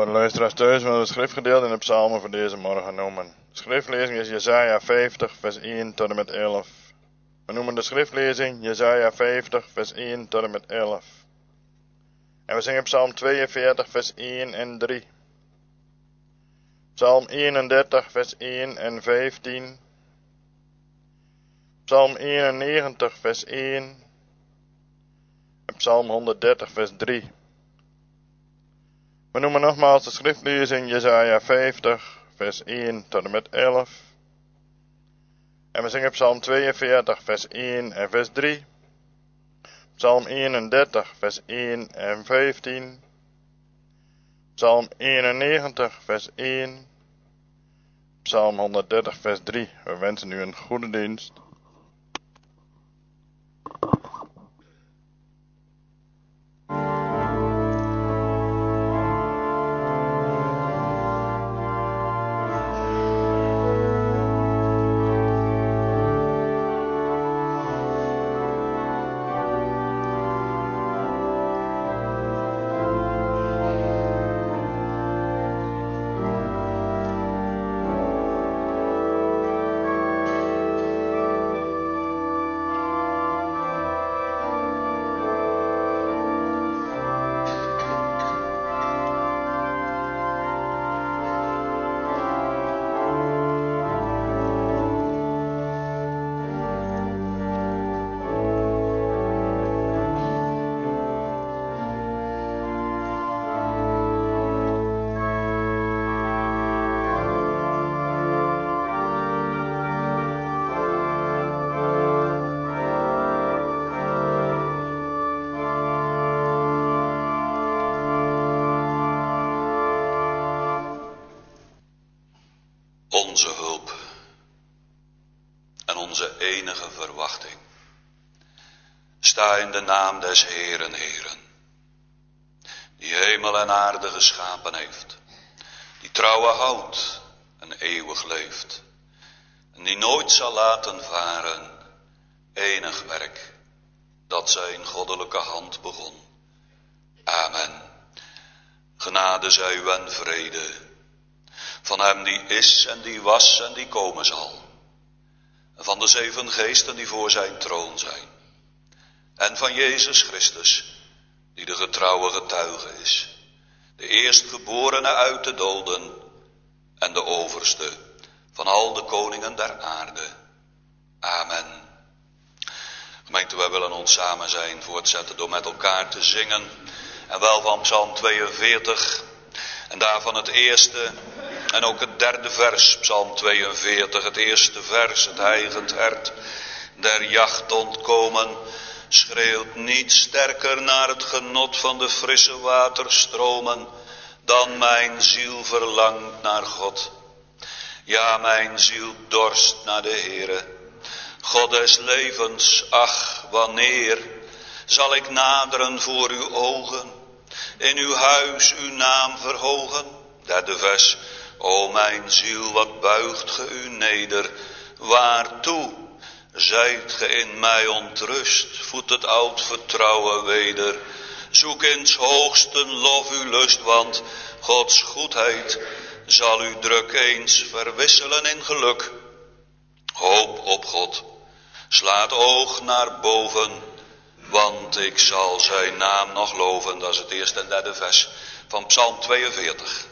Voor de luisteraars thuis willen we het schriftgedeelte in de psalmen voor deze morgen noemen. De schriftlezing is Jesaja 50 vers 1 tot en met 11. We noemen de schriftlezing Jesaja 50 vers 1 tot en met 11. En we zingen psalm 42 vers 1 en 3. Psalm 31 vers 1 en 15. Psalm 91 vers 1. En psalm 130 vers 3. We noemen nogmaals de schriftlezing Jesaja 50 vers 1 tot en met 11. En we zingen psalm 42 vers 1 en vers 3. Psalm 31 vers 1 en 15. Psalm 91 vers 1. Psalm 130 vers 3. We wensen u een goede dienst. Onze hulp en onze enige verwachting. Sta in de naam des Heeren, Heeren, die hemel en aarde geschapen heeft, die trouwe houdt en eeuwig leeft, en die nooit zal laten varen enig werk dat zijn goddelijke hand begon. Amen. Genade zij u en vrede van hem die is en die was en die komen zal. En van de 7 geesten die voor zijn troon zijn. En van Jezus Christus, die de getrouwe getuige is. De eerstgeborene uit de doden en de overste van al de koningen der aarde. Amen. Gemeente, wij willen ons samen zijn voortzetten door met elkaar te zingen. En wel van Psalm 42 en daarvan het eerste en ook het derde vers, Psalm 42, het eerste vers, het hijgend hert der jacht ontkomen, schreeuwt niet sterker naar het genot van de frisse waterstromen, dan mijn ziel verlangt naar God. Ja, mijn ziel dorst naar de Heere, God des levens. Ach, wanneer zal ik naderen voor uw ogen, in uw huis uw naam verhogen? Derde vers. O mijn ziel, wat buigt ge u neder, waartoe zijt ge in mij ontrust? Voed het oud vertrouwen weder, zoek in 's hoogsten lof uw lust, want Gods goedheid zal u druk eens verwisselen in geluk. Hoop op God, slaat oog naar boven, want ik zal zijn naam nog loven. Dat is het eerste en derde vers van Psalm 42.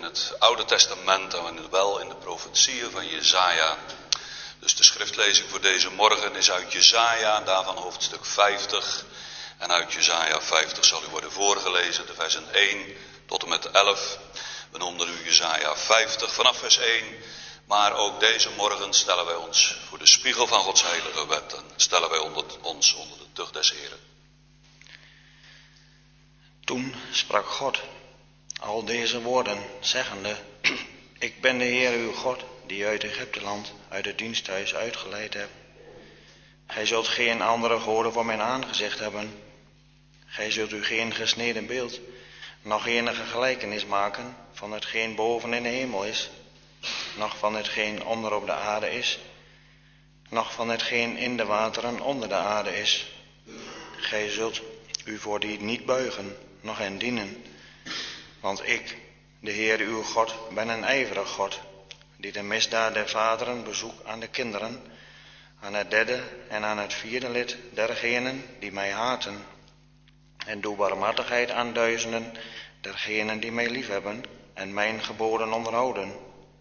het Oude Testament en wel in de profetieën van Jesaja. Dus de schriftlezing voor deze morgen is uit Jesaja en daarvan hoofdstuk 50. En uit Jesaja 50 zal u worden voorgelezen, de versen 1 tot en met 11. We noemden u Jesaja 50 vanaf vers 1. Maar ook deze morgen stellen wij ons voor de spiegel van Gods heilige wet en stellen wij ons onder de tucht des Heren. Toen sprak God al deze woorden, zeggende: Ik ben de Heer uw God, die uit Egypteland, uit het diensthuis uitgeleid heb. Gij zult geen andere goden voor mijn aangezicht hebben. Gij zult u geen gesneden beeld, noch enige gelijkenis maken van hetgeen boven in de hemel is, noch van hetgeen onder op de aarde is, noch van hetgeen in de wateren onder de aarde is. Gij zult u voor die niet buigen, noch hen dienen. Want ik, de Heer uw God, ben een ijverig God, die de misdaad der vaderen bezoekt aan de kinderen, aan het derde en aan het vierde lid dergenen die mij haten, en doe barmhartigheid aan duizenden dergenen die mij liefhebben en mijn geboden onderhouden.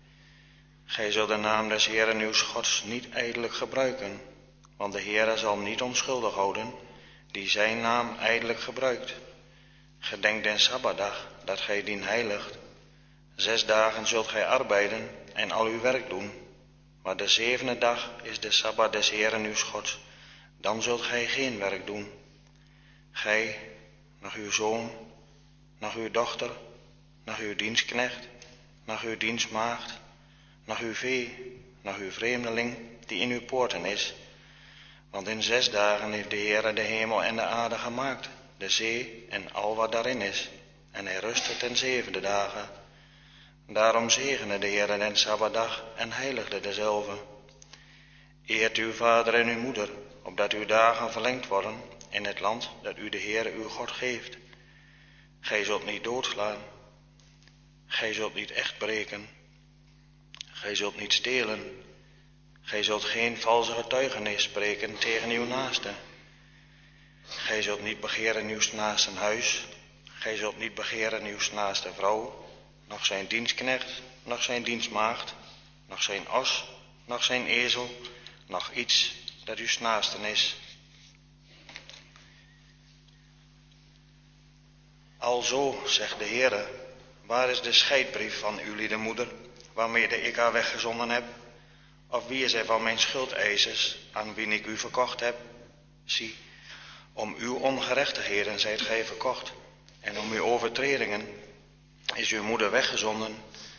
Gij zult de naam des Heeren uws Gods niet ijdelijk gebruiken, want de Heere zal niet onschuldig houden, die zijn naam ijdelijk gebruikt. Gedenk den Sabbatdag, dat gij dien heiligt. 6 dagen zult gij arbeiden en al uw werk doen. Maar de 7e dag is de Sabbat des Heeren uws Gods, dan zult gij geen werk doen. Gij, nog uw zoon, nog uw dochter, nog uw dienstknecht, nog uw dienstmaagd, nog uw vee, nog uw vreemdeling, die in uw poorten is. Want in 6 dagen heeft de Heere de hemel en de aarde gemaakt, de zee en al wat daarin is, en hij rustte ten 7e dagen. Daarom zegende de Heere den Sabbatdag en heiligde dezelve. Eert uw vader en uw moeder, opdat uw dagen verlengd worden in het land dat u de Heere uw God geeft. Gij zult niet doodslaan. Gij zult niet echt breken. Gij zult niet stelen. Gij zult geen valse getuigenis spreken tegen uw naaste. Gij zult niet begeren uw naaste huis. Gij zult niet begeren uw naaste vrouw, noch zijn dienstknecht, noch zijn dienstmaagd, noch zijn os, noch zijn ezel, noch iets dat uw naasten is. Alzo, zegt de Heere, waar is de scheidbrief van uw liedenmoeder, waarmede ik haar weggezonden heb? Of wie is hij van mijn schuldeisers, aan wie ik u verkocht heb? Zie, om uw ongerechtigheden zijt gij verkocht, en om uw overtredingen is uw moeder weggezonden.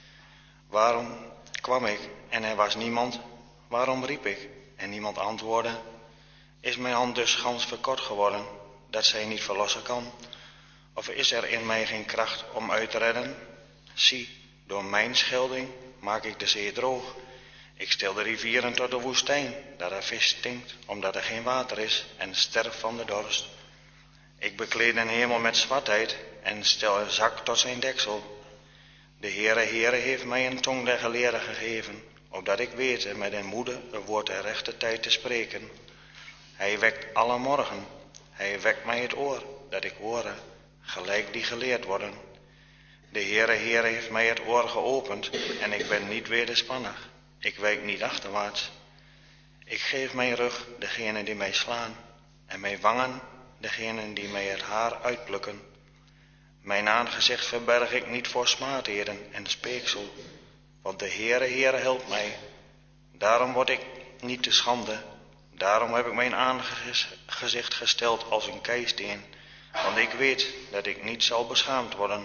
Waarom kwam ik en er was niemand? Waarom riep ik en niemand antwoordde? Is mijn hand dus gans verkort geworden, dat zij niet verlossen kan? Of is er in mij geen kracht om uit te redden? Zie, door mijn schelding maak ik de zee droog. Ik stel de rivieren tot de woestijn, dat er vis stinkt, omdat er geen water is, en sterft van de dorst. Ik bekleed een hemel met zwartheid en stel een zak tot zijn deksel. De Heere heeft mij een tong der geleerden gegeven, opdat ik wete met een moede een woord der rechte tijd te spreken. Hij wekt alle morgen, hij wekt mij het oor, dat ik hoore, gelijk die geleerd worden. De Heere heeft mij het oor geopend en ik ben niet wederspannig. Ik wijk niet achterwaarts. Ik geef mijn rug degenen die mij slaan en mijn wangen degenen die mij het haar uitplukken. Mijn aangezicht verberg ik niet voor smaadheden en speeksel, want de Heere helpt mij. Daarom word ik niet te schande. Daarom heb ik mijn aangezicht gesteld als een keisteen, want ik weet dat ik niet zal beschaamd worden.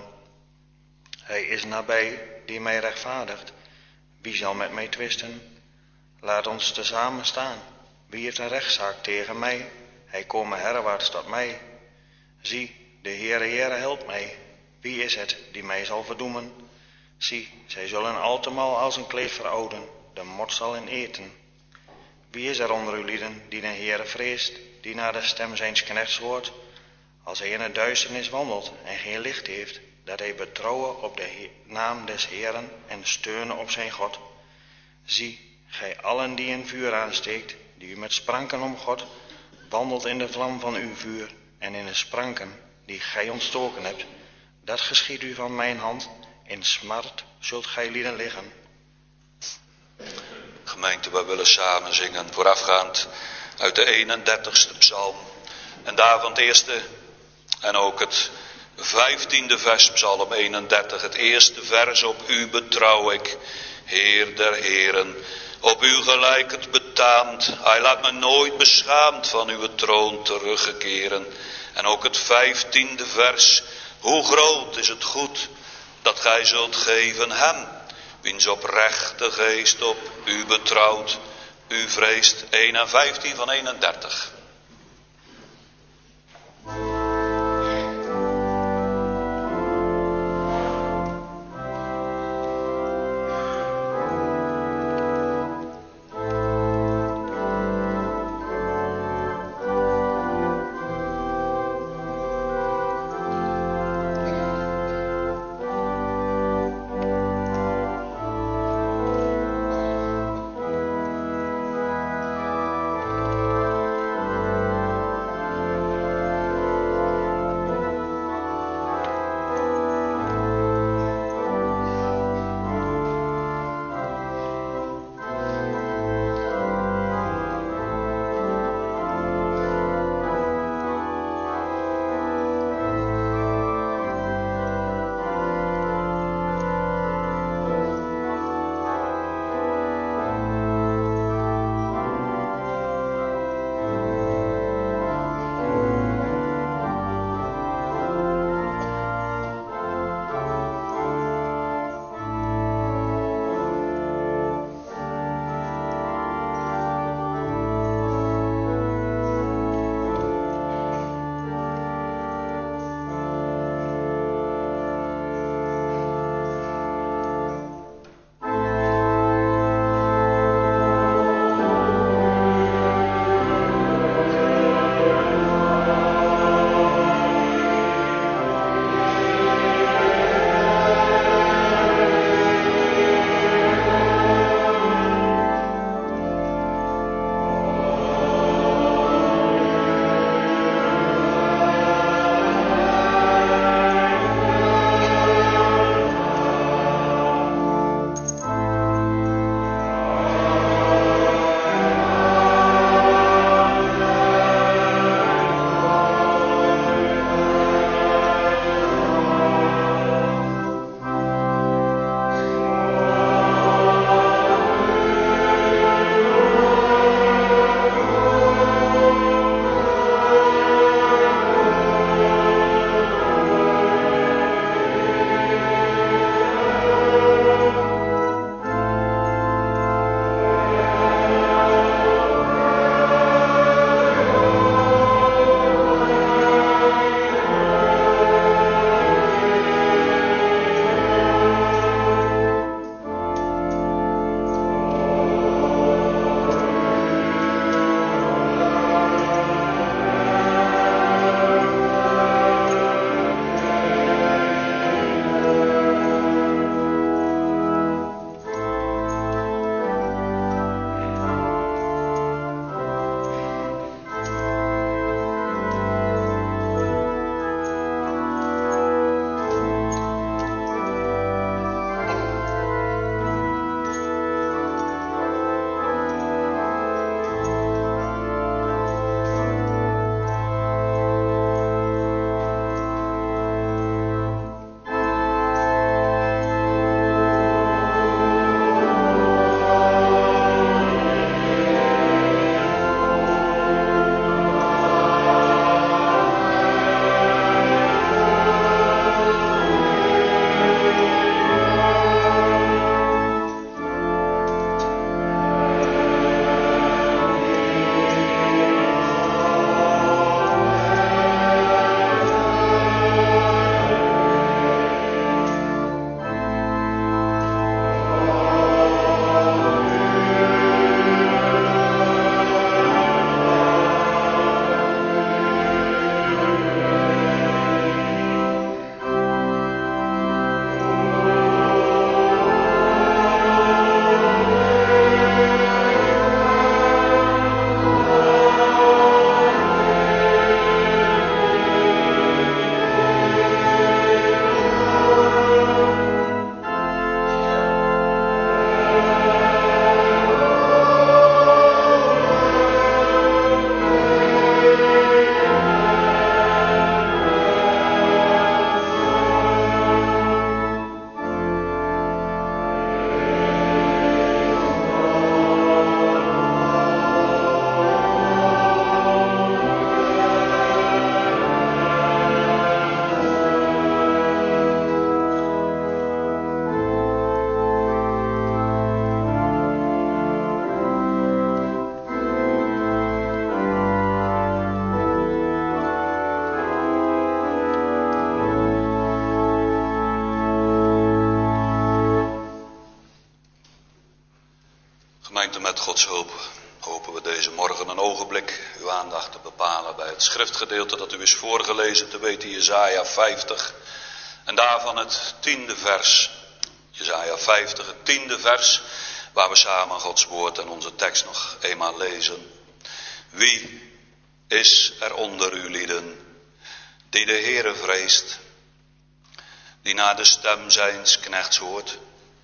Hij is nabij die mij rechtvaardigt. Wie zal met mij twisten? Laat ons tezamen staan. Wie heeft een rechtszaak tegen mij? Hij kome herwaarts tot mij. Zie, de Heere helpt mij. Wie is het die mij zal verdoemen? Zie, zij zullen altemal als een kleed verouden, de mot zal in eten. Wie is er onder uw lieden die de Heere vreest, die naar de stem zijns knechts hoort? Als hij in het duisternis wandelt en geen licht heeft, dat hij betrouwen op de naam des Heeren en steunen op zijn God. Zie, gij allen die een vuur aansteekt, die u met spranken om God, wandelt in de vlam van uw vuur en in de spranken die gij ontstoken hebt. Dat geschiedt u van mijn hand In smart zult gij lieden liggen. Gemeente, we willen samen zingen, voorafgaand uit de 31ste psalm. En daarvan het eerste en ook het 15e vers, psalm 31. Het eerste vers: op u betrouw ik, Heer der heren. Op u gelijk het betaamt. Hij laat me nooit beschaamd van uw troon teruggekeren. En ook het 15e vers: hoe groot is het goed dat gij zult geven hem, wiens oprechte geest op u betrouwt. U vreest. 1 en 15 van 31. Gemeente, met Gods hulp hopen we deze morgen een ogenblik uw aandacht te bepalen bij het schriftgedeelte dat u is voorgelezen, te weten Jesaja 50 en daarvan het 10e vers. Jesaja 50, het 10e vers, waar we samen Gods woord en onze tekst nog eenmaal lezen. Wie is er onder u lieden, die de Heere vreest, die naar de stem zijns knechts hoort?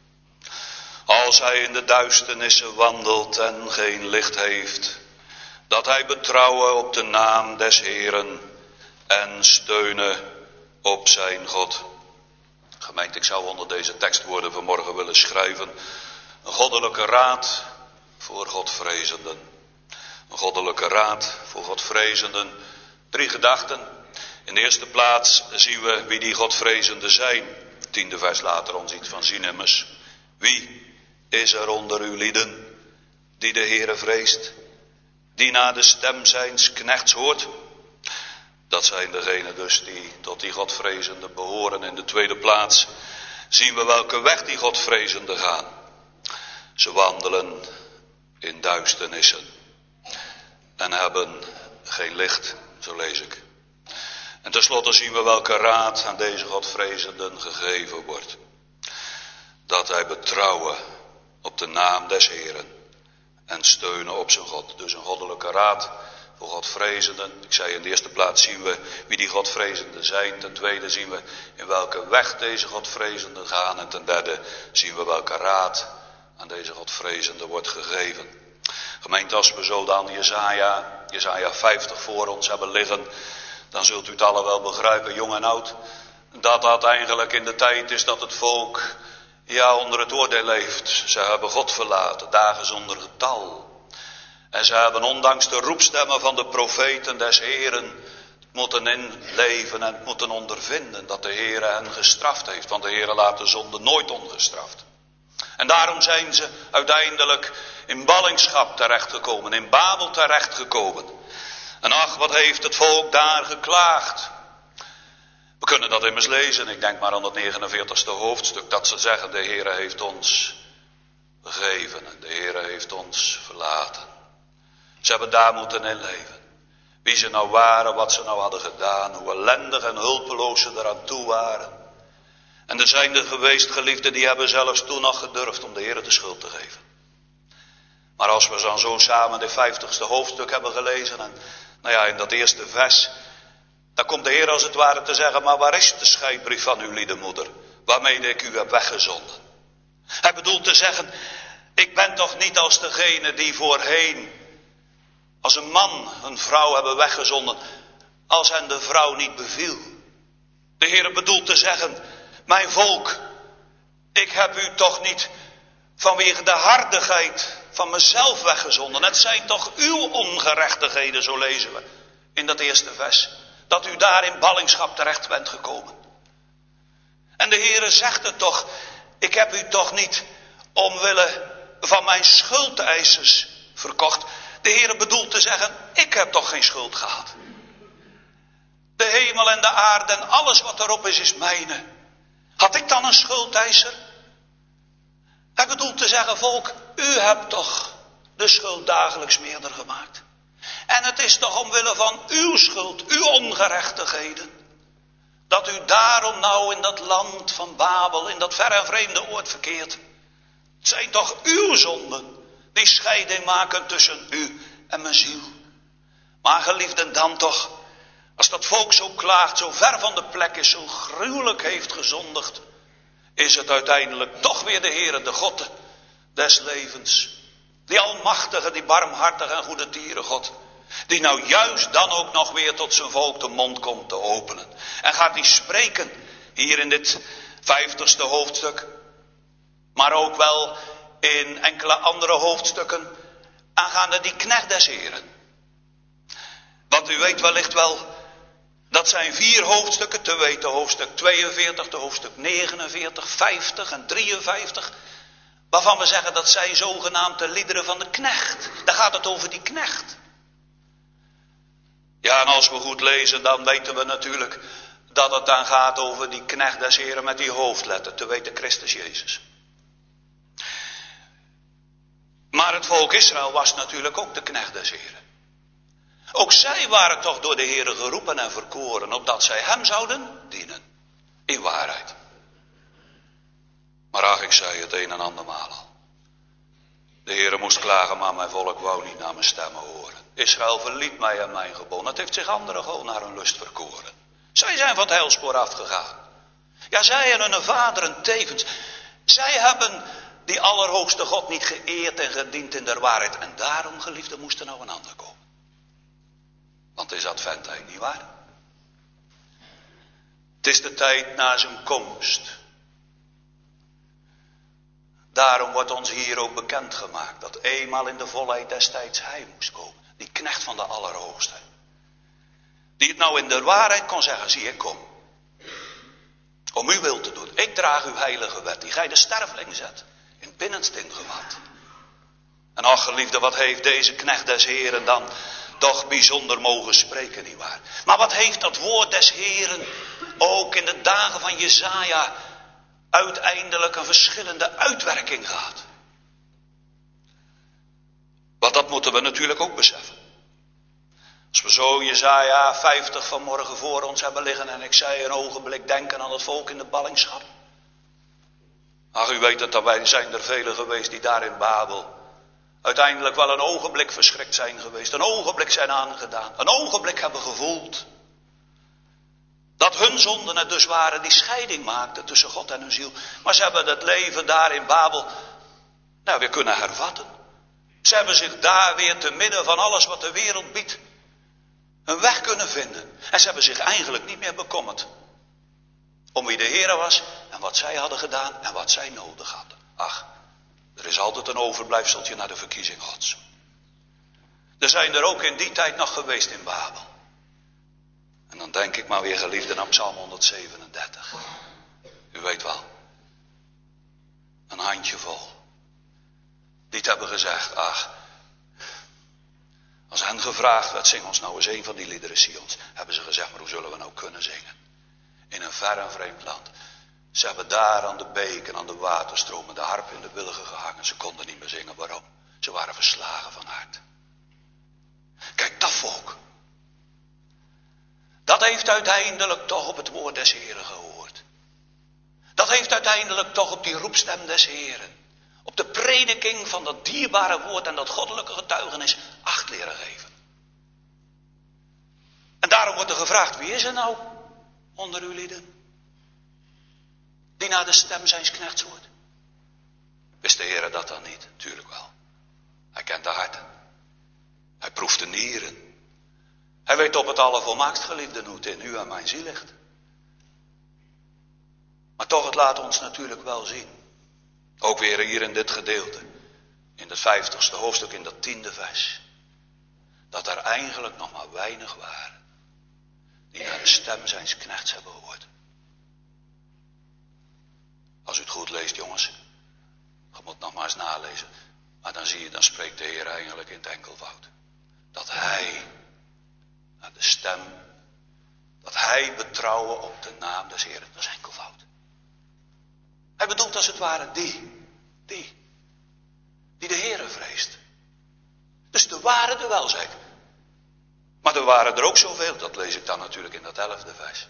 Als hij in de duisternissen wandelt en geen licht heeft, dat hij betrouwen op de naam des Heeren en steunen op zijn God. Gemeente, ik zou onder deze tekstwoorden vanmorgen willen schrijven: een goddelijke raad voor Godvrezenden. Een goddelijke raad voor Godvrezenden. 3 gedachten. In de eerste plaats zien we wie die Godvrezenden zijn. 10e vers later ons iets van zien immers. Wie is er onder uw lieden die de Heere vreest, die naar de stem zijns knechts hoort? Dat zijn degenen dus die tot die Godvrezenden behoren. In de tweede plaats zien we welke weg die Godvrezenden gaan. Ze wandelen in duisternissen en hebben geen licht, zo lees ik. En tenslotte zien we welke raad aan deze Godvrezenden gegeven wordt. Dat hij betrouwen op de naam des Heeren en steunen op zijn God. Dus een goddelijke raad voor Godvrezenden. Ik zei in de eerste plaats zien we wie die Godvrezenden zijn. Ten tweede zien we in welke weg deze Godvrezenden gaan. En ten derde zien we welke raad aan deze Godvrezenden wordt gegeven. Gemeente, als we zo dan Jesaja 50 voor ons hebben liggen, dan zult u het alle wel begrijpen, jong en oud, dat eigenlijk in de tijd is dat het volk onder het oordeel leeft. Ze hebben God verlaten, dagen zonder getal. En ze hebben ondanks de roepstemmen van de profeten des Heeren moeten inleven en moeten ondervinden dat de Heere hen gestraft heeft. Want de Heere laat de zonde nooit ongestraft. En daarom zijn ze uiteindelijk in ballingschap terechtgekomen, in Babel terechtgekomen. En ach, wat heeft het volk daar geklaagd. We kunnen dat immers lezen, ik denk maar aan het 49ste hoofdstuk, dat ze zeggen: de Heere heeft ons begeven en de Heere heeft ons verlaten. Ze hebben daar moeten inleven. Wie ze nou waren, wat ze nou hadden gedaan, hoe ellendig en hulpeloos ze eraan toe waren. En er zijn er geweest, geliefden, die hebben zelfs toen nog gedurfd om de Heere de schuld te geven. Maar als we dan zo samen dit 50ste hoofdstuk hebben gelezen en in dat eerste vers, dan komt de Heer als het ware te zeggen: maar waar is de scheidbrief van uw liedenmoeder, waarmee ik u heb weggezonden? Hij bedoelt te zeggen: ik ben toch niet als degene die voorheen als een man een vrouw hebben weggezonden, als hen de vrouw niet beviel. De Heer bedoelt te zeggen: mijn volk, ik heb u toch niet vanwege de hardigheid van mezelf weggezonden. Het zijn toch uw ongerechtigheden, zo lezen we in dat eerste vers, dat u daar in ballingschap terecht bent gekomen. En de Heere zegt het toch: ik heb u toch niet omwille van mijn schuldeisers verkocht. De Heere bedoelt te zeggen: ik heb toch geen schuld gehad. De hemel en de aarde en alles wat erop is mijne. Had ik dan een schuldeiser? Hij bedoelt te zeggen: volk, u hebt toch de schuld dagelijks meerder gemaakt. En het is toch omwille van uw schuld, uw ongerechtigheden, dat u daarom nou in dat land van Babel, in dat ver en vreemde oord verkeert. Het zijn toch uw zonden die scheiding maken tussen u en mijn ziel. Maar geliefden, dan toch, als dat volk zo klaagt, zo ver van de plek is, zo gruwelijk heeft gezondigd, is het uiteindelijk toch weer de Heere, de God des levens, die almachtige, die barmhartige en goede dieren God, die nou juist dan ook nog weer tot zijn volk de mond komt te openen. En gaat hij spreken hier in dit 50ste hoofdstuk, maar ook wel in enkele andere hoofdstukken aangaande die knecht des Heren. Want u weet wellicht wel, dat zijn 4 hoofdstukken, te weten hoofdstuk 42, de hoofdstuk 49, 50 en 53, waarvan we zeggen dat zijn zogenaamd de liederen van de knecht. Daar gaat het over die knecht. Ja, en als we goed lezen, dan weten we natuurlijk dat het dan gaat over die knecht des Heren met die hoofdletter, te weten Christus Jezus. Maar het volk Israël was natuurlijk ook de knecht des Heren. Ook zij waren toch door de Heere geroepen en verkoren, opdat zij hem zouden dienen. In waarheid. Maar ach, ik zei het een en andermaal al. De Heere moest klagen, maar mijn volk wou niet naar mijn stemmen horen. Israël verliet mij en mijn gebod. Het heeft zich anderen gewoon naar hun lust verkoren. Zij zijn van het heilspoor afgegaan. Ja, zij en hun vaderen tevens. Zij hebben die allerhoogste God niet geëerd en gediend in der waarheid. En daarom, geliefden, moest er nou een ander komen. Want het is adventtijd, nietwaar? Het is de tijd na zijn komst. Daarom wordt ons hier ook bekendgemaakt dat eenmaal in de volheid destijds hij moest komen. Die knecht van de Allerhoogste. Die het nou in de waarheid kon zeggen, zie ik kom. Om uw wil te doen. Ik draag uw heilige wet, die gij de sterveling zet. In het binnenste ingevat. En ach geliefde, wat heeft deze knecht des Heren dan toch bijzonder mogen spreken, nietwaar? Maar wat heeft dat woord des Heren ook in de dagen van Jesaja uiteindelijk een verschillende uitwerking gehad? Want dat moeten we natuurlijk ook beseffen. Als we zo Jesaja 50 vanmorgen voor ons hebben liggen en ik zei een ogenblik denken aan het volk in de ballingschap. Ach, u weet het, daarbij zijn er velen geweest die daar in Babel uiteindelijk wel een ogenblik verschrikt zijn geweest. Een ogenblik zijn aangedaan. Een ogenblik hebben gevoeld dat hun zonden het dus waren die scheiding maakten tussen God en hun ziel. Maar ze hebben het leven daar in Babel weer kunnen hervatten. Ze hebben zich daar weer te midden van alles wat de wereld biedt een weg kunnen vinden. En ze hebben zich eigenlijk niet meer bekommerd om wie de Heere was en wat zij hadden gedaan en wat zij nodig hadden. Ach, er is altijd een overblijfseltje naar de verkiezing Gods. Er zijn er ook in die tijd nog geweest in Babel. En dan denk ik maar weer geliefden aan Psalm 137. U weet wel. Een handjevol. Die het hebben gezegd, ach. Als hen gevraagd werd, zing ons nou eens een van die liederen Sions. Hebben ze gezegd, maar hoe zullen we nou kunnen zingen? In een ver en vreemd land. Ze hebben daar aan de beken, aan de waterstromen, de harp in de wilgen gehangen. Ze konden niet meer zingen. Waarom? Ze waren verslagen van hart. Kijk, dat volk. Dat heeft uiteindelijk toch op het woord des Heren gehoord. Dat heeft uiteindelijk toch op die roepstem des Heren, op de prediking van dat dierbare woord en dat goddelijke getuigenis acht leren geven. En daarom wordt er gevraagd, wie is er nou onder uw lieden die naar de stem zijns knechts hoort? Wist de Heere dat dan niet? Tuurlijk wel. Hij kent de harten. Hij proeft de nieren. Hij weet op het allervolmaakst geliefde hoe het in u en mijn ziel ligt. Maar toch, het laat ons natuurlijk wel zien. Ook weer hier in dit gedeelte. In het 50ste hoofdstuk, in dat 10e vers. Dat er eigenlijk nog maar weinig waren. Die naar de stem zijns knechts hebben gehoord. Als u het goed leest, jongens. Je moet nog maar eens nalezen. Maar dan zie je, dan spreekt de Heer eigenlijk in het enkelvoud. Dat hij naar de stem, dat hij betrouwen op de naam des Heeren. Dat is enkelvoud. Hij bedoelt als het ware die de Heere vreest. Dus er waren er wel, zeg. Maar er waren er ook zoveel, dat lees ik dan natuurlijk in dat 11e vers.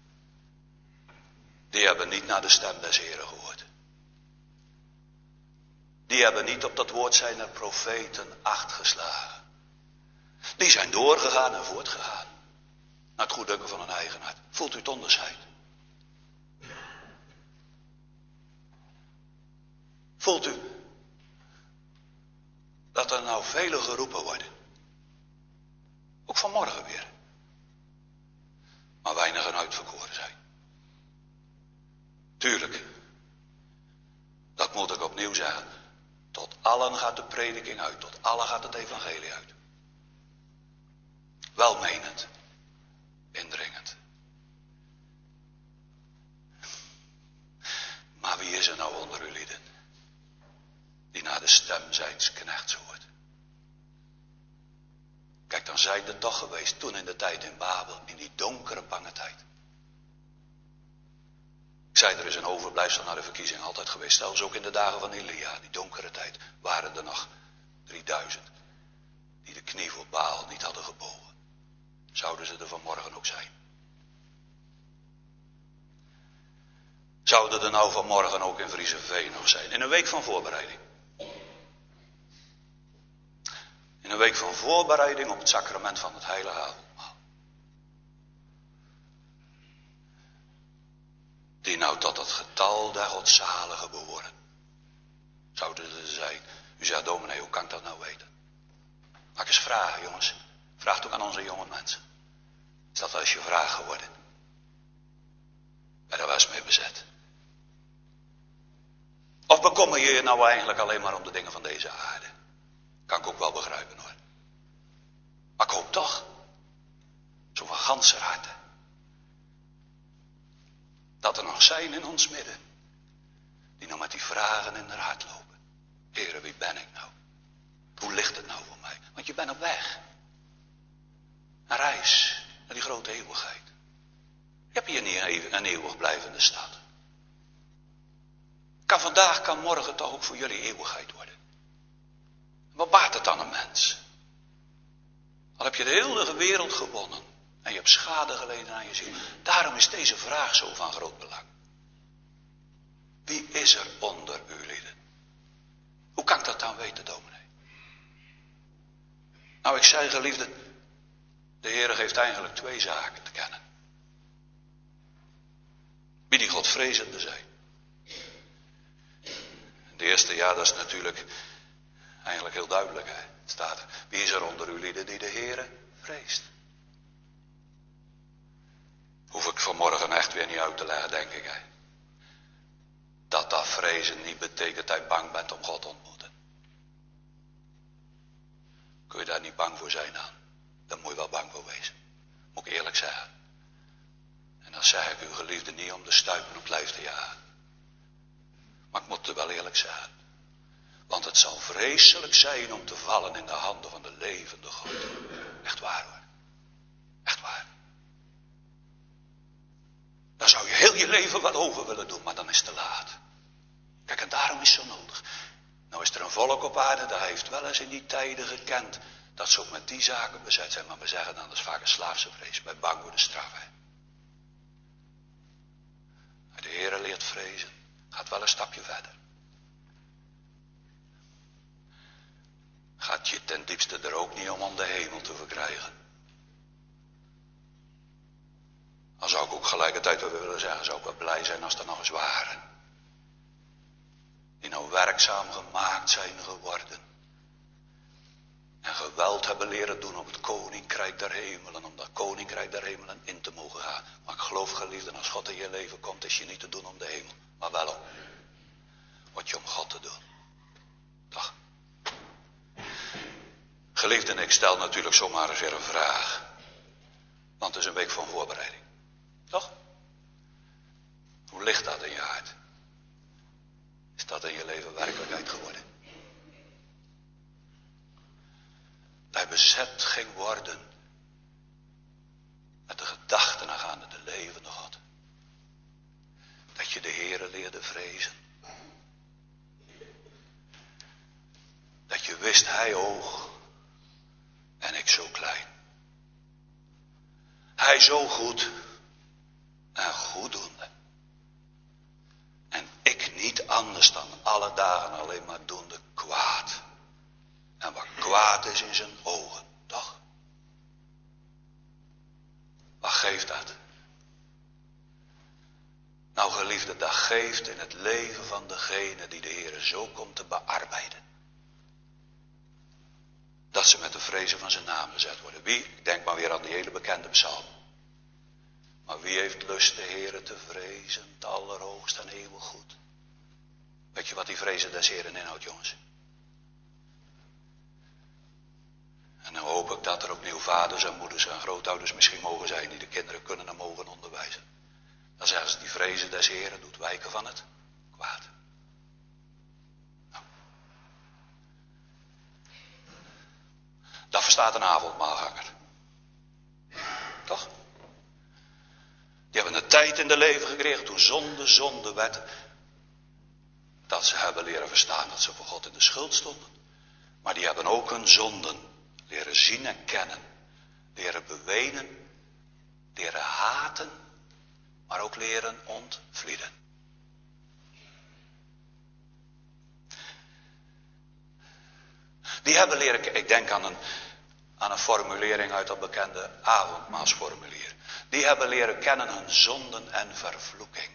Die hebben niet naar de stem des Heeren gehoord. Die hebben niet op dat woord zijner profeten acht geslagen. Die zijn doorgegaan en voortgegaan. Naar het goeddunken van hun eigen hart. Voelt u het onderscheid? Voelt u dat er nou vele geroepen worden? Ook vanmorgen weer. Maar weinigen uitverkoren zijn. Tuurlijk. Dat moet ik opnieuw zeggen. Tot allen gaat de prediking uit. Tot allen gaat het evangelie uit. Welmenend. Indringend. Maar wie is er nou onder uw lieden? Die naar de stem zijns knechts hoort. Kijk, dan zijn er toch geweest toen in de tijd in Babel. In die donkere bange tijd. Ik zei, er is een overblijfsel naar de verkiezing altijd geweest. Zelfs ook in de dagen van Elia, die donkere tijd, waren er nog 3,5 zouden er nou vanmorgen ook in Vriezenveen nog zijn. In een week van voorbereiding. In een week van voorbereiding op het sacrament van het heilige avondmaal. Die nou tot het getal der godzaligen behoren. Zouden er zijn. U zegt, dominee, hoe kan ik dat nou weten? Mag ik eens vragen, jongens. Vraag het ook aan onze jonge mensen. Is dat als je vraag geworden? Ben er wel eens mee bezet? Of bekommer je je nou eigenlijk alleen maar om de dingen van deze aarde? Kan ik ook wel begrijpen hoor. Maar ik hoop toch, zo van ganser harte, dat er nog zijn in ons midden, die nog met die vragen in hun hart lopen. Heere, wie ben ik nou? Hoe ligt het nou voor mij? Want je bent op weg. Een reis naar die grote eeuwigheid. Je hebt hier niet een eeuwig blijvende stad. Kan morgen toch ook voor jullie eeuwigheid worden. Wat baart het dan een mens? Al heb je de hele wereld gewonnen en je hebt schade geleden aan je ziel. Daarom is deze vraag zo van groot belang. Wie is er onder u lieden? Hoe kan ik dat dan weten, dominee? Nou, ik zei, geliefde, de Heere geeft eigenlijk 2 zaken te kennen. Wie die Godvrezende zijn. De eerste, ja, dat is natuurlijk eigenlijk heel duidelijk. Hè? Het staat er, wie is er onder u lieden die de Heere vreest? Hoef ik vanmorgen echt weer niet uit te leggen, denk ik. Hè? Dat vrezen niet betekent dat je bang bent om God te ontmoeten. Kun je daar niet bang voor zijn dan? Dan moet je wel bang voor wezen. Moet ik eerlijk zeggen. En dan zeg ik uw geliefde niet om de stuipen op het lijf te jagen. Maar ik moet het wel eerlijk zeggen. Want het zal vreselijk zijn om te vallen in de handen van de levende God. Echt waar hoor. Echt waar. Dan zou je heel je leven wel over willen doen, maar dan is het te laat. Kijk, en daarom is het zo nodig. Nou is er een volk op aarde, dat heeft wel eens in die tijden gekend dat ze ook met die zaken bezet zijn. Maar we zeggen dan, dat is vaak een slaafse vrees, bij bang voor de straf. Hè. De Heere leert vrezen, gaat wel een stapje verder. Gaat je ten diepste er ook niet om de hemel te verkrijgen. Dan zou ik ook gelijkertijd wel willen zeggen, zou ik wel blij zijn als er nog eens waren. Die nou werkzaam gemaakt zijn geworden. En geweld hebben leren doen op het koninkrijk der hemelen. Om dat koninkrijk der hemelen in te mogen gaan. Maar ik geloof, geliefden, als God in je leven komt, is je niet te doen om de hemel. Maar wel om. Wat je om God te doen. Toch? Geliefden, ik stel natuurlijk zomaar eens weer een vraag. Want het is een week van voorbereiding. Toch? Hoe ligt dat in je hart? Is dat in je leven werkelijkheid geworden? Dat je bezet ging worden met de gedachten aangaande de levende God. Dat je de Heere leerde vrezen. Dat je wist, hij hoog en ik zo klein. Hij zo goed en goeddoende. En ik niet anders dan alle dagen alleen maar doende kwaad. En wat kwaad is in zijn ogen, toch? Wat geeft dat? Nou geliefde, dat geeft in het leven van degene die de Heere zo komt te bearbeiden. Dat ze met de vrezen van zijn naam bezet worden. Wie? Ik denk maar weer aan die hele bekende psalm. Maar wie heeft lust de Heere te vrezen, het allerhoogst en eeuwig goed? Weet je wat die vrezen des Heeren inhoudt, jongens? En dan hoop ik dat er opnieuw vaders en moeders en grootouders misschien mogen zijn die de kinderen kunnen en mogen onderwijzen. Dan zeggen ze, die vrezen des Heeren doet wijken van het kwaad. Nou. Dat verstaat een avondmaalganger. Toch? Die hebben een tijd in de leven gekregen toen zonde werd. Dat ze hebben leren verstaan dat ze voor God in de schuld stonden. Maar die hebben ook hun zonden leren zien en kennen. Leren bewenen. Leren haten. Maar ook leren ontvlieden. Die hebben leren, ik denk aan een formulering uit dat bekende avondmaalsformulier. Die hebben leren kennen hun zonden en vervloeking.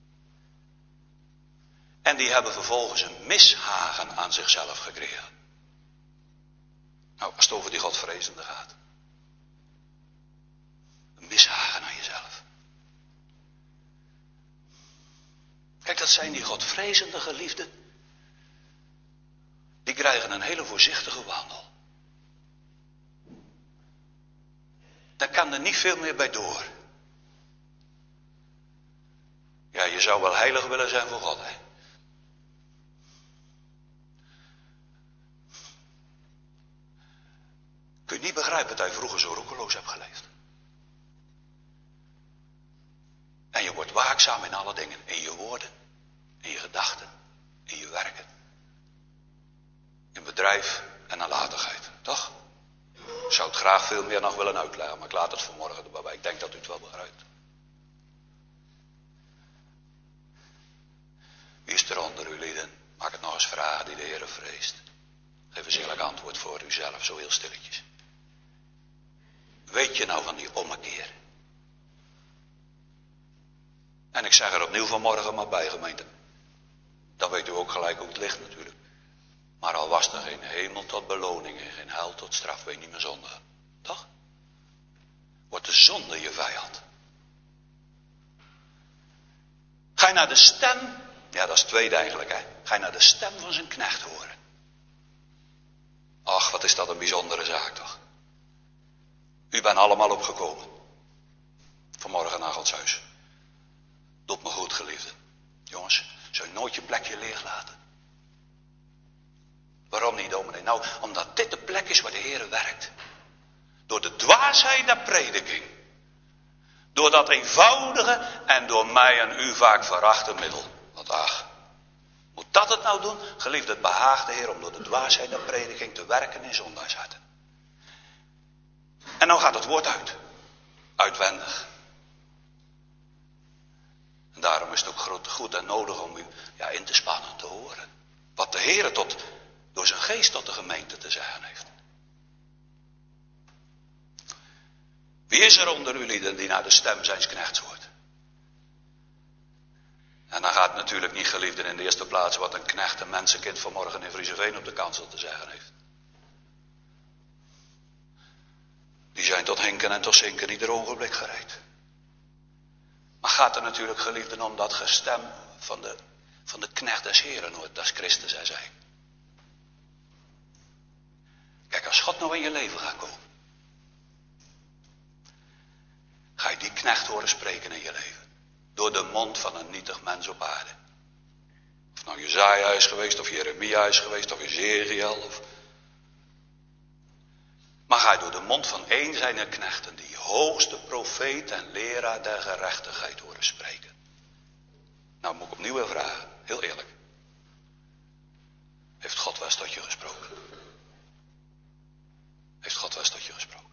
En die hebben vervolgens een mishagen aan zichzelf gekregen. Nou, als het over die Godvrezende gaat. Een mishagen aan jezelf. Kijk, dat zijn die Godvrezende geliefden. Die krijgen een hele voorzichtige wandel. Daar kan er niet veel meer bij door. Ja, je zou wel heilig willen zijn voor God, hè. Kun je niet begrijpen dat hij vroeger zo roekeloos hebt geleefd. En je wordt waakzaam in alle dingen. In je woorden, in je gedachten, in je werken. In bedrijf en nalatigheid, toch? Ik zou het graag veel meer nog willen uitleggen, maar ik laat het vanmorgen erbij. Ik denk dat u het wel begrijpt. Wie is er onder u lieden? Mag ik het nog eens vragen die de Heere vreest? Geef eens eerlijk antwoord voor uzelf, zo heel stilletjes. Weet je nou van die ommekeer? En ik zeg er opnieuw vanmorgen maar bij, gemeente. Dan weet u ook gelijk hoe het ligt natuurlijk. Maar al was er geen hemel tot beloning en geen hel tot straf, ben je niet meer zondigen. Toch? Wordt de zonde je vijand. Ga je naar de stem, ja dat is het tweede eigenlijk, hè. Ga je naar de stem van zijn knecht horen. Ach, wat is dat een bijzondere zaak toch. U bent allemaal opgekomen. Vanmorgen naar Gods huis. Doet me goed, geliefde. Jongens, zou je nooit je plekje leeg laten? Waarom niet, dominee? Nou, omdat dit de plek is waar de Heere werkt. Door de dwaasheid der prediking. Door dat eenvoudige en door mij en u vaak verachte middel. Want ach, moet dat het nou doen? Geliefde, het behaagt de Heer om door de dwaasheid der prediking te werken in zondaarsharten. En nou gaat het woord uit. Uitwendig. En daarom is het ook goed en nodig om u in te spannen te horen. Wat de Heere door zijn geest tot de gemeente te zeggen heeft. Wie is er onder u lieden die naar de stem zijns knechts hoort? En dan gaat natuurlijk niet, geliefden, in de eerste plaats wat een knecht, een mensenkind vanmorgen in Vriezeveen op de kansel te zeggen heeft. Die zijn tot hinken en tot zinken ieder ogenblik gereed. Maar gaat er natuurlijk, geliefden, om dat gestem van de knecht des Heren hoort, dat is Christus en zij. Kijk, als God nou in je leven gaat komen, ga je die knecht horen spreken in je leven. Door de mond van een nietig mens op aarde. Of nou Jesaja is geweest, of Jeremia is geweest, of Ezekiel. Maar ga je door de mond van één zijner knechten, die hoogste profeet en leraar der gerechtigheid horen spreken. Nou moet ik opnieuw weer vragen, heel eerlijk. Heeft God wel eens tot je gesproken? Heeft God wel eens tot je gesproken?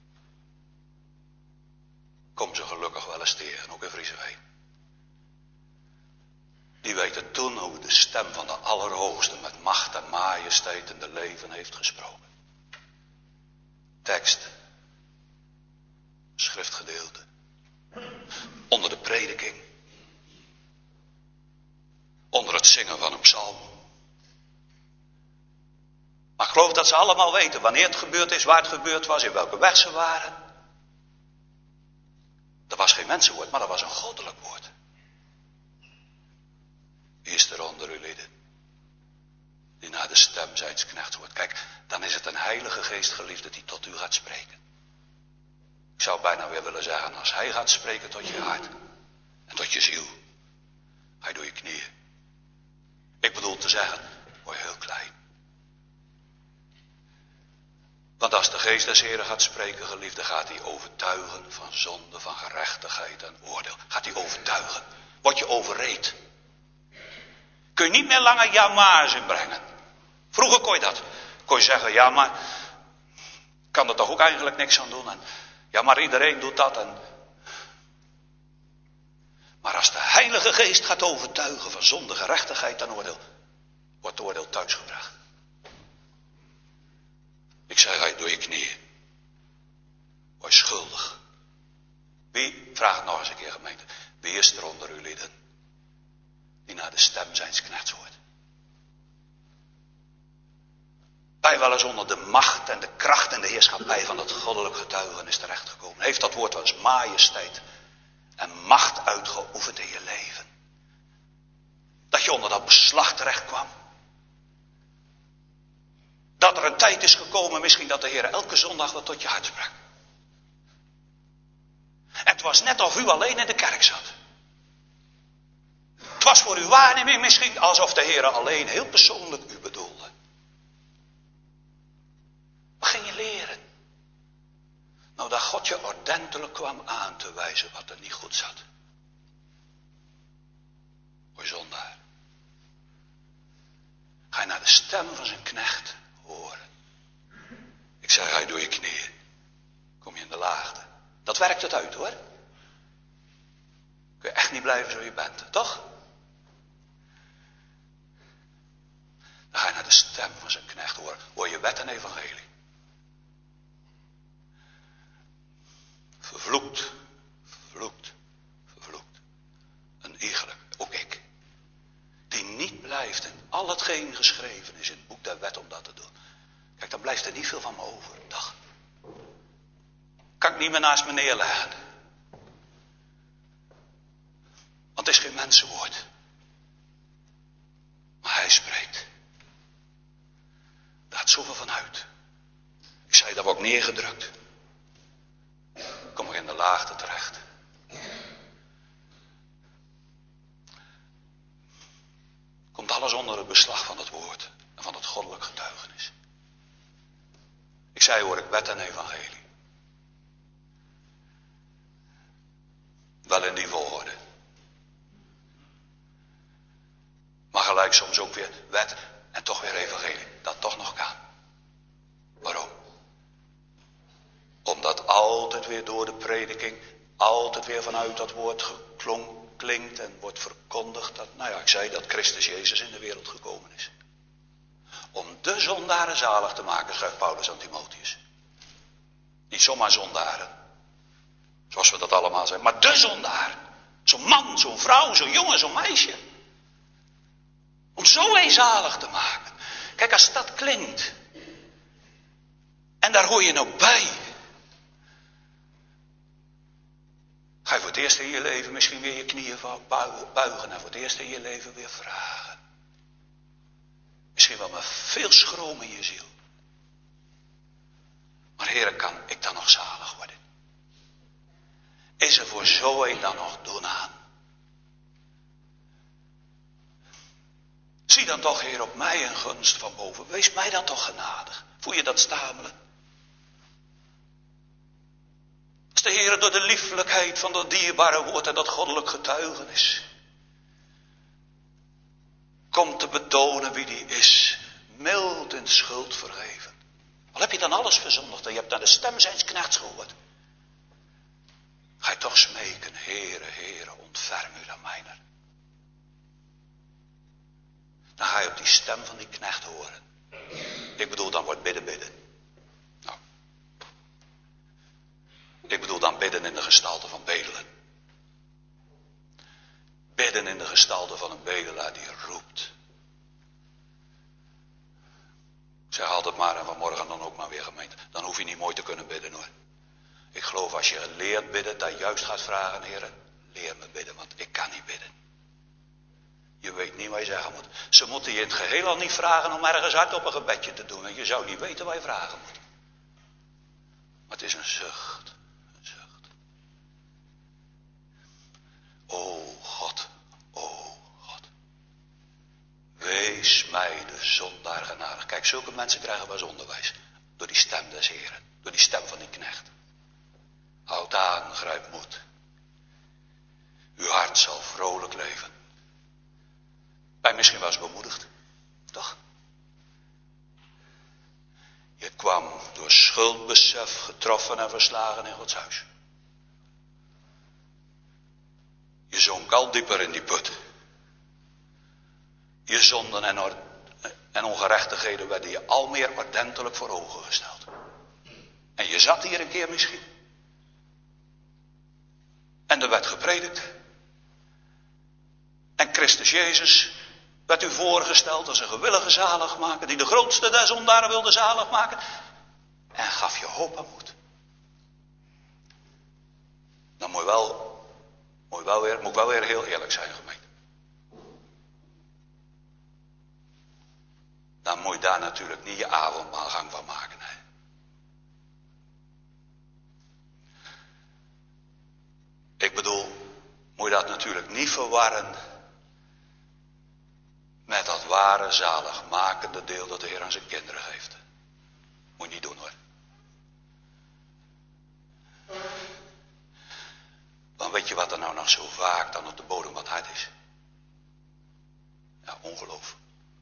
Kom ze gelukkig wel eens tegen, ook in Vriezeveen. Die weten toen hoe de stem van de Allerhoogste met macht en majesteit in de leven heeft gesproken. Tekst. Schriftgedeelte. Onder de prediking. Onder het zingen van een psalm. Maar ik geloof dat ze allemaal weten wanneer het gebeurd is, waar het gebeurd was, in welke weg ze waren. Dat was geen mensenwoord, maar dat was een goddelijk woord. Wie is er onder u lieden? Die naar de stem zijns knechts hoort. Kijk, dan is het een heilige geest, geliefde, die tot u gaat spreken. Ik zou bijna weer willen zeggen, als hij gaat spreken tot je hart. En tot je ziel. Ga je door je knieën. Ik bedoel te zeggen, word je heel klein. Want als de geest des Heren gaat spreken, geliefde, gaat hij overtuigen van zonde, van gerechtigheid en oordeel. Gaat hij overtuigen. Word je overreed. Kun je niet meer langer ja maar's inbrengen. Vroeger kon je dat. Kon je zeggen, ja maar, kan er toch ook eigenlijk niks aan doen. En, ja maar iedereen doet dat. Maar als de Heilige Geest gaat overtuigen van zonde, gerechtigheid en oordeel, wordt het oordeel thuisgebracht. Wij wel eens onder de macht en de kracht en de heerschappij van het goddelijk getuigenis terechtgekomen. Heeft dat woord wel eens majesteit en macht uitgeoefend in je leven? Dat je onder dat beslag terecht kwam. Dat er een tijd is gekomen misschien dat de Heer elke zondag wat tot je hart sprak. En het was net of u alleen in de kerk zat. Het was voor uw waarneming misschien alsof de Heer alleen heel persoonlijk u bedoelde. Wat ging je leren? Nou, dat God je ordentelijk kwam aan te wijzen wat er niet goed zat. O zondaar. Ga je naar de stem van zijn knecht horen. Ik zeg, ga je door je knieën. Kom je in de laagte. Dat werkt het uit hoor. Kun je echt niet blijven zoals je bent, toch? Dan ga je naar de stem van zijn knecht horen. Hoor je wet en evangelie. Vervloekt, vervloekt, vervloekt. Een iegelijk, ook ik. Die niet blijft in al hetgeen geschreven is in het boek der wet om dat te doen. Kijk, dan blijft er niet veel van me over. Dag. Kan ik niet meer naast me neerleggen. Want het is geen mensenwoord. Maar hij spreekt. Daar gaat zoveel van uit. Ik zei, dat wordt neergedrukt. Kom ik in de laagte terecht. Komt alles onder het beslag van het woord en van het goddelijk getuigenis. Ik zei, hoor ik wet en evangelie. Wel in die volgorde. Maar gelijk soms ook weer wet en toch weer evangelie. Dat toch nog kan. Waarom? Omdat altijd weer door de prediking, altijd weer vanuit dat woord klinkt en wordt verkondigd. Dat, nou ja, ik zei dat Christus Jezus in de wereld gekomen is. Om de zondaren zalig te maken, schrijft Paulus aan Timotheus. Niet zomaar zondaren. Zoals we dat allemaal zijn. Maar de zondaar. Zo'n man, zo'n vrouw, zo'n jongen, zo'n meisje. Om zo een zalig te maken. Kijk, als dat klinkt. En daar hoor je nou bij. Ga je voor het eerst in je leven misschien weer je knieën buigen. En voor het eerst in je leven weer vragen. Misschien wel met veel schroom in je ziel. Maar Heere, kan ik dan nog zalig worden? Is er voor zo een dan nog doen aan? Zie dan toch, Heer, op mij een gunst van boven. Wees mij dan toch genadig. Voel je dat stamelen? Als de Heer door de liefelijkheid van dat dierbare woord en dat goddelijk getuigenis komt te betonen wie die is. Mild in schuld vergeven. Al heb je dan alles verzondigd en je hebt naar de stem zijns knechts gehoord. Ga je toch smeken, Heere, Heere, ontferm u dan mijner. Dan ga je op die stem van die knecht horen. Ik bedoel, dan wordt bidden. Nou. Ik bedoel dan bidden in de gestalte van bedelen. Bidden in de gestalte van een bedelaar die roept. Ik zeg altijd maar, en vanmorgen dan ook maar weer gemeente. Dan hoef je niet mooi te kunnen bidden hoor. Ik geloof als je leert bidden, dat juist gaat vragen, Heer, leer me bidden, want ik kan niet bidden. Je weet niet wat je zeggen moet. Ze moeten je in het geheel al niet vragen om ergens hard op een gebedje te doen. En je zou niet weten wat je vragen moet. Maar het is een zucht. Een zucht. O God, o God. Wees mij de zondaar genadig. Kijk, zulke mensen krijgen wel eens onderwijs. Door die stem des Heren. Door die stem van die knecht. Houd aan, grijp moed. Uw hart zal vrolijk leven. Ben misschien wel eens bemoedigd, toch? Je kwam door schuldbesef getroffen en verslagen in Gods huis. Je zonk al dieper in die put. Je zonden en ongerechtigheden werden je al meer ordentelijk voor ogen gesteld. En je zat hier een keer misschien. En er werd gepredikt. En Christus Jezus werd u voorgesteld als een gewillige zaligmaker, die de grootste der zondaren wilde zalig maken. En gaf je hoop en moed. Dan moet ik wel weer heel eerlijk zijn, gemeente. Dan moet je daar natuurlijk niet je avondmaalgang van maken. Hè. Ik bedoel, moet je dat natuurlijk niet verwarren met dat ware zaligmakende deel dat de Heer aan zijn kinderen geeft. Moet je niet doen hoor. Dan weet je wat er nou nog zo vaak dan op de bodem wat hard is. Ja, ongeloof.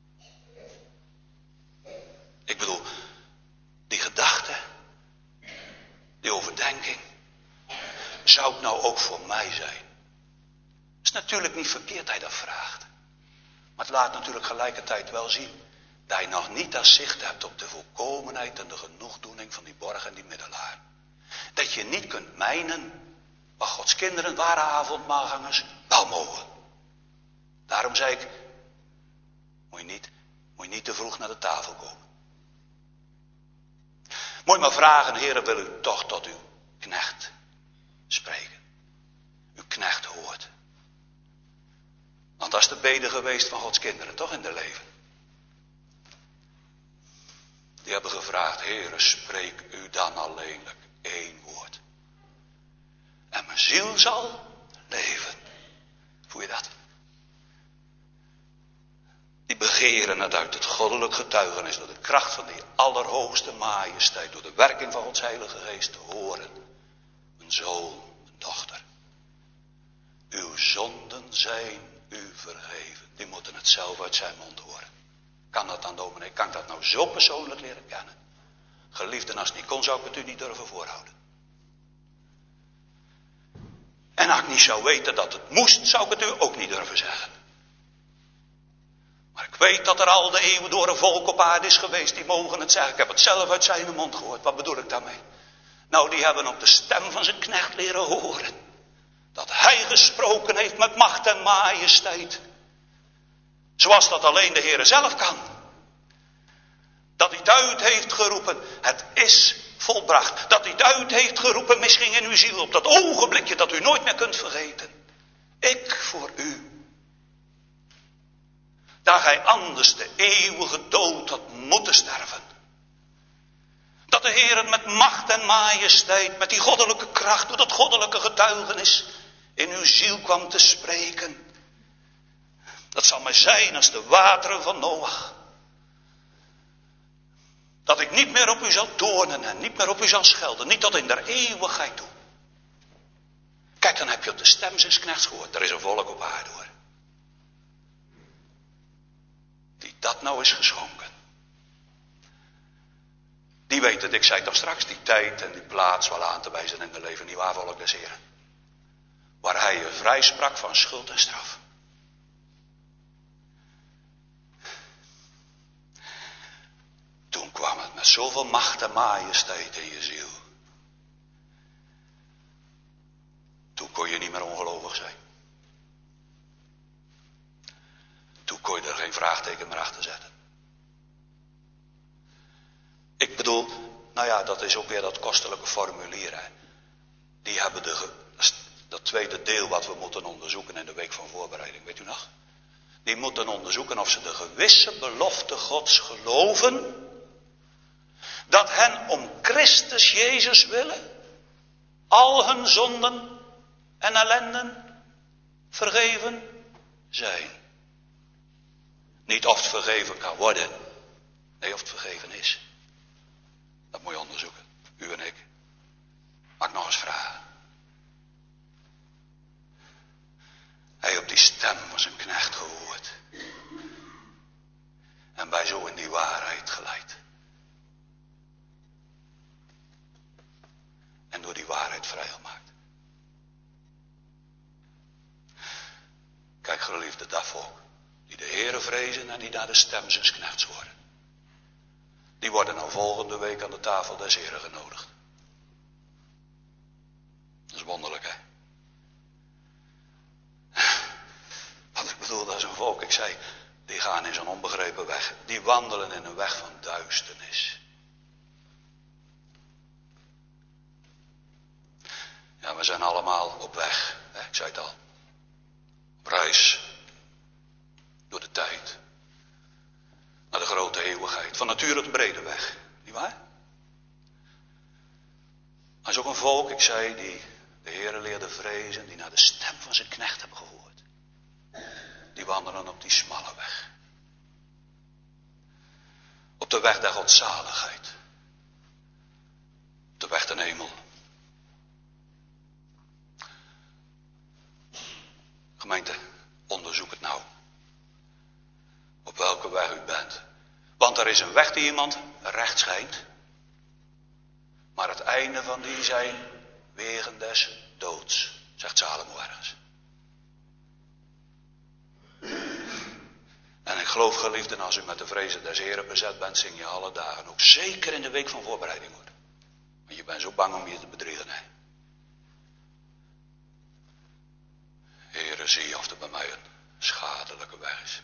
Ik bedoel, die gedachte, die overdenking, zou het nou ook voor mij zijn? Het is natuurlijk niet verkeerd dat hij dat vraagt. Maar het laat natuurlijk tegelijkertijd wel zien dat je nog niet dat zicht hebt op de volkomenheid en de genoegdoening van die borg en die middelaar. Dat je niet kunt mijnen wat Gods kinderen, ware avondmaalgangers, wel mogen. Daarom zei ik, moet je niet te vroeg naar de tafel komen. Moet je maar vragen, Heere, wil u toch tot uw knecht spreken. Uw knecht hoort. Want dat is de bede geweest van Gods kinderen, toch in de leven. Die hebben gevraagd, Heere, spreek u dan alleenlijk één woord. En mijn ziel zal leven. Voel je dat? Die begeren het uit het goddelijk getuigenis, door de kracht van die allerhoogste majesteit, door de werking van Gods Heilige Geest te horen. Een zoon, een dochter. Uw zonden zijn u vergeven. Die moeten het zelf uit zijn mond horen. Kan dat dan, dominee? Kan ik dat nou zo persoonlijk leren kennen? Geliefden, als het niet kon, zou ik het u niet durven voorhouden. En als ik niet zou weten dat het moest, zou ik het u ook niet durven zeggen. Maar ik weet dat er al de eeuwen door een volk op aarde is geweest, die mogen het zeggen. Ik heb het zelf uit zijn mond gehoord. Wat bedoel ik daarmee? Nou, die hebben op de stem van zijn knecht leren horen. Dat hij gesproken heeft met macht en majesteit. Zoals dat alleen de Heere zelf kan. Dat hij het uit heeft geroepen, het is volbracht. Dat hij het uit heeft geroepen, misschien in uw ziel, op dat ogenblikje dat u nooit meer kunt vergeten. Ik voor u. Dat gij anders de eeuwige dood had moeten sterven. Dat de Heer het met macht en majesteit, met die goddelijke kracht, door dat goddelijke getuigenis in uw ziel kwam te spreken. Dat zal mij zijn als de wateren van Noach. Dat ik niet meer op u zal toornen en niet meer op u zal schelden. Niet tot in der eeuwigheid toe. Kijk, dan heb je op de stem zijns knechts gehoord. Er is een volk op aarde hoor. Die dat nou is geschonken. Die weet het, ik zei toch straks, die tijd en die plaats wel aan te wijzen in de leven. Niet waar, volk des Heren. Waar hij je vrij sprak van schuld en straf. Toen kwam het met zoveel macht en majesteit in je ziel. Toen kon je niet meer ongelovig zijn. Toen kon je er geen vraagteken meer achter zetten. Ik bedoel, nou ja, dat is ook weer dat kostelijke formulier. Hè. Die hebben dat tweede deel wat we moeten onderzoeken in de week van voorbereiding, weet u nog? Die moeten onderzoeken of ze de gewisse belofte Gods geloven. Dat hen om Christus Jezus willen al hun zonden en ellenden vergeven zijn. Niet of het vergeven kan worden. Nee, of het vergeven is. Dat moet je onderzoeken. U en ik. Mag ik nog eens vragen. Hij op die stem van zijn knecht gehoord. En bij zo in die waarheid geleid. En door die waarheid vrijgemaakt. Kijk, geliefde, dat volk. Die de Heere vrezen en die naar de stem zijns knechts horen. Die worden nou volgende week aan de tafel des Heeren genodigd. Dat is wonderlijk, hè? Wat ik bedoel, dat is een volk. Ik zei, die die wandelen in een weg van duisternis. Ja, we zijn allemaal op weg, hè? Ik zei het al. Op reis. Door de tijd. Naar de grote eeuwigheid. Van nature de brede weg. Niet waar? Er is ook een volk, ik zei, die de Heere leerde vrezen. Die naar de stem van zijn knecht hebben gehoord. Die wandelen op die smalle weg. Op de weg der godzaligheid. Op de weg ten hemel. Gemeente, onderzoek het nou. Op welke weg u bent. Want er is een weg die iemand recht schijnt. Maar het einde van die zijn wegen des doods. Zegt Salomo ergens. En ik geloof, geliefden, als u met de vrezen des Heren bezet bent, zing je alle dagen. Ook zeker in de week van voorbereiding hoor. Want je bent zo bang om je te bedriegen. Hè? Heere, zie of er bij mij een schadelijke weg is.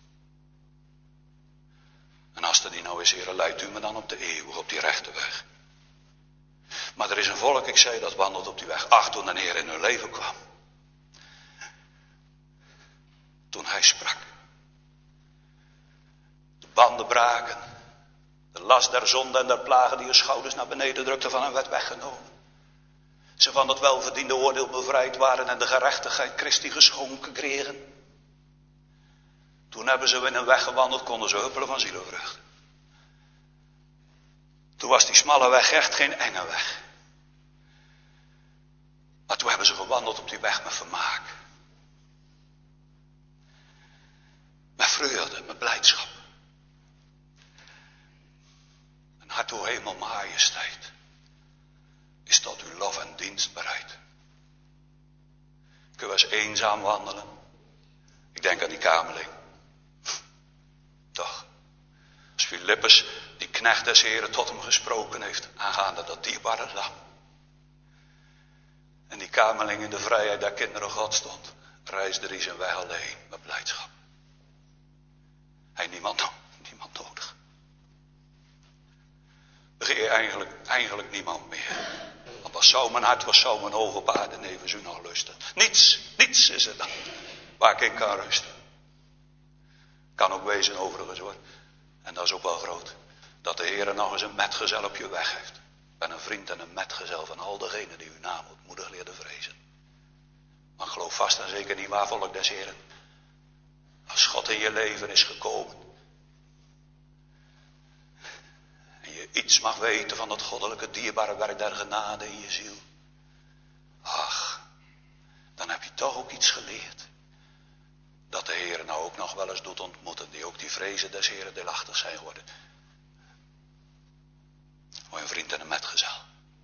En als er die nou is, Heere, leidt u me dan op de eeuwig, op die rechte weg. Maar er is een volk, ik zei, dat wandelt op die weg. Ach, toen de Heer in hun leven kwam. Toen hij sprak. De banden braken. De last der zonde en der plagen die hun schouders naar beneden drukte van hen werd weggenomen. Ze van het welverdiende oordeel bevrijd waren en de gerechtigheid Christi geschonken kregen. Toen hebben ze in een weg gewandeld, konden ze huppelen van zielenvrucht. Toen was die smalle weg echt geen enge weg. Maar toen hebben ze gewandeld op die weg met vermaak. Met vreugde, met blijdschap. En hart, o hemel, majesteit, is tot uw lof en dienst bereid. Kunnen we eens eenzaam wandelen? Ik denk aan die kamerling. Toch. Als Filippus, die knecht des Heren, tot hem gesproken heeft aangaande dat dierbare lam. En die kamerling in de vrijheid der kinderen God stond, reisde hij zijn weg alleen met blijdschap. Hij niemand nodig. Begeer eigenlijk niemand meer. Want als zo mijn hart was, zo mijn oog op aarde nevens u nog lusten. Niets is er dan waar ik in kan rusten. Kan ook wezen overigens hoor. En dat is ook wel groot. Dat de Heer nog eens een metgezel op je weg heeft. Ik ben een vriend en een metgezel van al degenen die uw naam moedmoedig leerden vrezen. Maar geloof vast en zeker niet waar, volk des Heren. Als God in je leven is gekomen. En je iets mag weten van dat goddelijke dierbare werk der genade in je ziel. Ach, dan heb je toch ook iets geleerd. Dat de Heer nou ook nog wel eens doet ontmoeten. Die ook die vrezen des Heren deelachtig zijn geworden. Voor een vriend en een metgezel.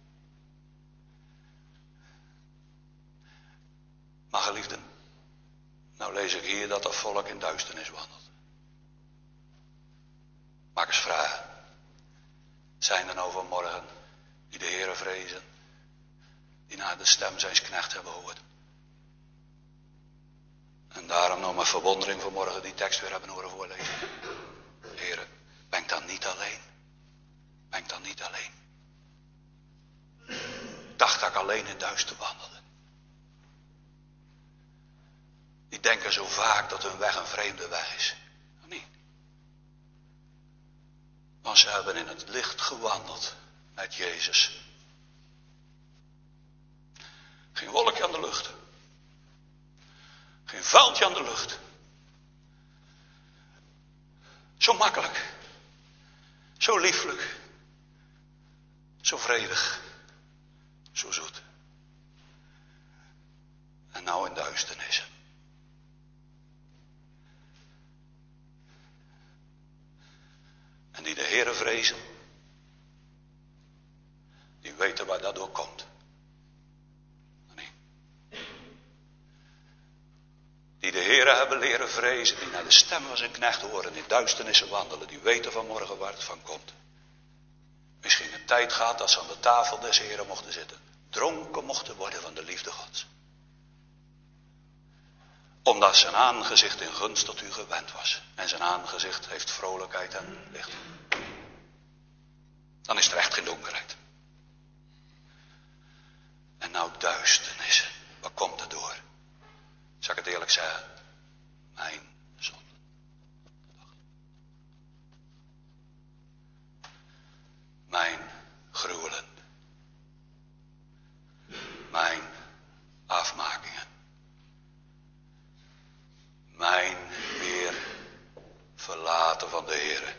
Maar geliefden. Nou lees ik hier dat dat volk in duisternis wandelt. Maak eens vragen. Zijn er nou vanmorgen die de Heere vrezen. Die naar de stem zijns knechts hebben gehoord. En daarom nog met verwondering vanmorgen die tekst weer hebben horen voorlezen. Heere, ben ik dan niet alleen? Ben ik dan niet alleen? Ik dacht dat ik alleen in duister wandelde. Die denken zo vaak dat hun weg een vreemde weg is. Of niet? Want ze hebben in het licht gewandeld met Jezus. Geen wolkje aan de lucht. Geen vuiltje aan de lucht. Zo makkelijk. Zo lieflijk. Zo vredig. Zo zoet. En nou in duisternis. En die de Heere vrezen. Die weten waar dat door komt. Die de Heere hebben leren vrezen, die naar de stem van zijn knecht horen, in duisternissen wandelen, die weten vanmorgen waar het van komt. Misschien een tijd gaat dat ze aan de tafel des Heeren mochten zitten, dronken mochten worden van de liefde Gods. Omdat zijn aangezicht in gunst tot u gewend was. En zijn aangezicht heeft vrolijkheid en licht. Dan is er echt geen donkerheid. En nou duisternis. Wat komt er door? Zal ik het eerlijk zeggen? Mijn zonde. Mijn gruwelen. Mijn afmakingen. Mijn weer verlaten van de Heere.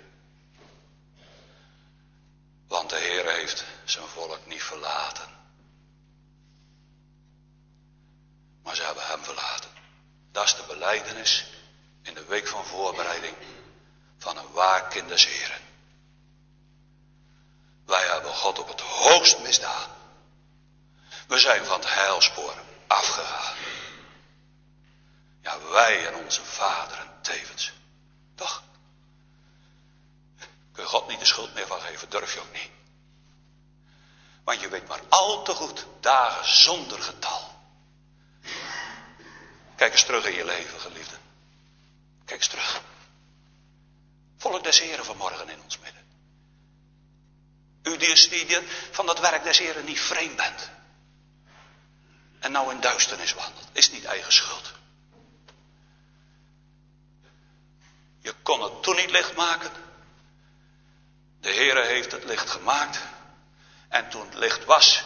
Want de Heere heeft zijn volk niet verlaten. Maar ze hebben hem verlaten. Dat is de belijdenis in de week van voorbereiding van een waar kind des Heren. Wij hebben God op het hoogst misdaan. We zijn van het heilspoor afgegaan. Ja, wij en onze vaderen tevens. Toch? Kun je God niet de schuld meer van geven, durf je ook niet. Want je weet maar al te goed, dagen zonder getal. Kijk eens terug in je leven, geliefde. Kijk eens terug. Volk des Heren vanmorgen in ons midden. U die van dat werk des Heren niet vreemd bent. En nou in duisternis wandelt. Is niet eigen schuld. Je kon het toen niet licht maken. De Heere heeft het licht gemaakt. En toen het licht was,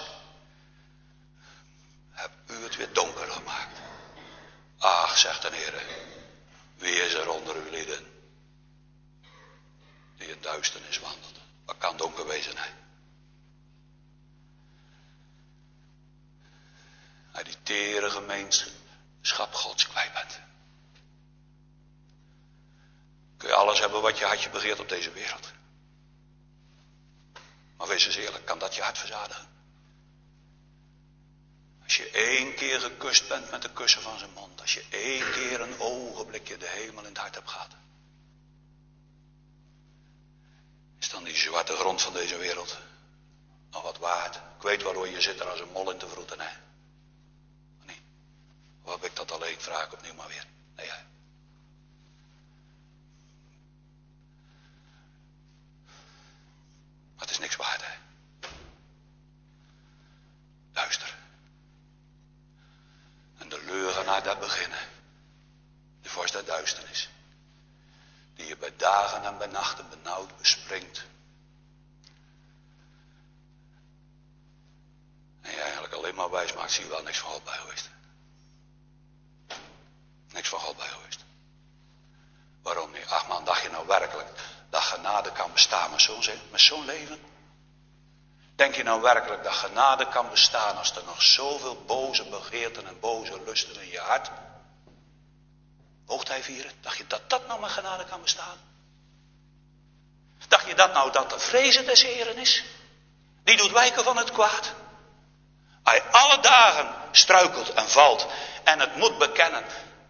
hebt u het weer donker gemaakt. Ach, zegt de Heere, wie is er onder uw lieden die in duisternis wandelt? Wat kan donker wezen, hè? Hij die tere gemeenschap Gods kwijt bent. Kun je alles hebben wat je hartje begeert op deze wereld. Maar wees eens eerlijk, kan dat je hart verzadigen? Als je 1 keer gekust bent met de kussen van zijn mond. Als je 1 keer een ogenblikje de hemel in het hart hebt gehad. Is dan die zwarte grond van deze wereld nog wat waard? Ik weet wel hoor, je zit er als een mol in te vroeten, hè? Nee. Of heb ik dat alleen? Vraag ik opnieuw maar weer. Nee, hè? Maar het is niks waard, hè? Duister. En de leugenaar daar beginnen. De vorst der duisternis. Die je bij dagen en bij nachten benauwd bespringt. En je eigenlijk alleen maar wijs maakt, zie je wel niks van God bij geweest. Niks van God bij geweest. Waarom niet? Ach man, dacht je nou werkelijk dat genade kan bestaan met zo'n leven? Denk je nou werkelijk dat genade kan bestaan als er nog zoveel boze begeerten en boze lusten in je hart hoogtij vieren? Dacht je dat dat nou met genade kan bestaan? Dacht je dat nou dat de vrezen des Heren is? Die doet wijken van het kwaad. Hij alle dagen struikelt en valt en het moet bekennen.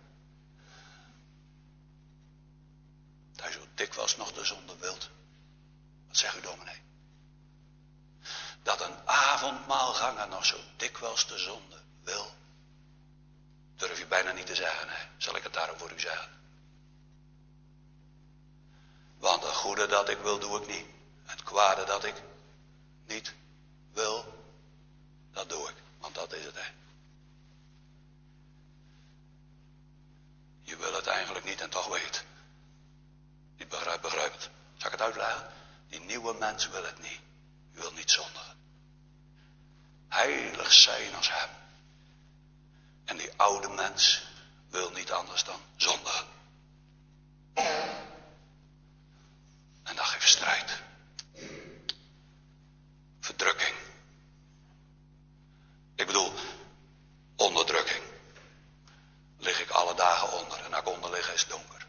Dat hij zo dikwijls nog de zonde wilt. Wat zegt u dominee? Dat een avondmaalganger nog zo dikwijls de zonde wil. Durf je bijna niet te zeggen, hè? Zal ik het daarom voor u zeggen? Want het goede dat ik wil, doe ik niet. Het kwade dat ik niet wil, dat doe ik. Want dat is het, hè. Je wil het eigenlijk niet en toch weet. Niet begrijp het. Zal ik het uitleggen? Die nieuwe mens wil het niet. Je wil niet zondigen. Heilig zijn als hem. En die oude mens wil niet anders dan zondigen. En dat geeft strijd. Verdrukking. Ik bedoel, onderdrukking. Lig ik alle dagen onder. En als ik onder lig is het donker.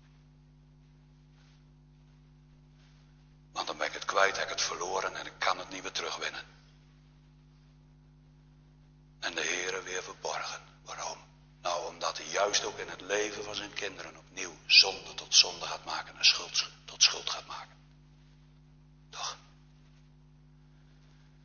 Want dan ben ik het kwijt, heb ik het verloren en ik kan het niet meer terugwinnen. En de Heere weer verborgen. Waarom? Nou, omdat hij juist ook in het leven van zijn kinderen opnieuw zonde tot zonde gaat maken en schuld tot schuld gaat maken. Toch?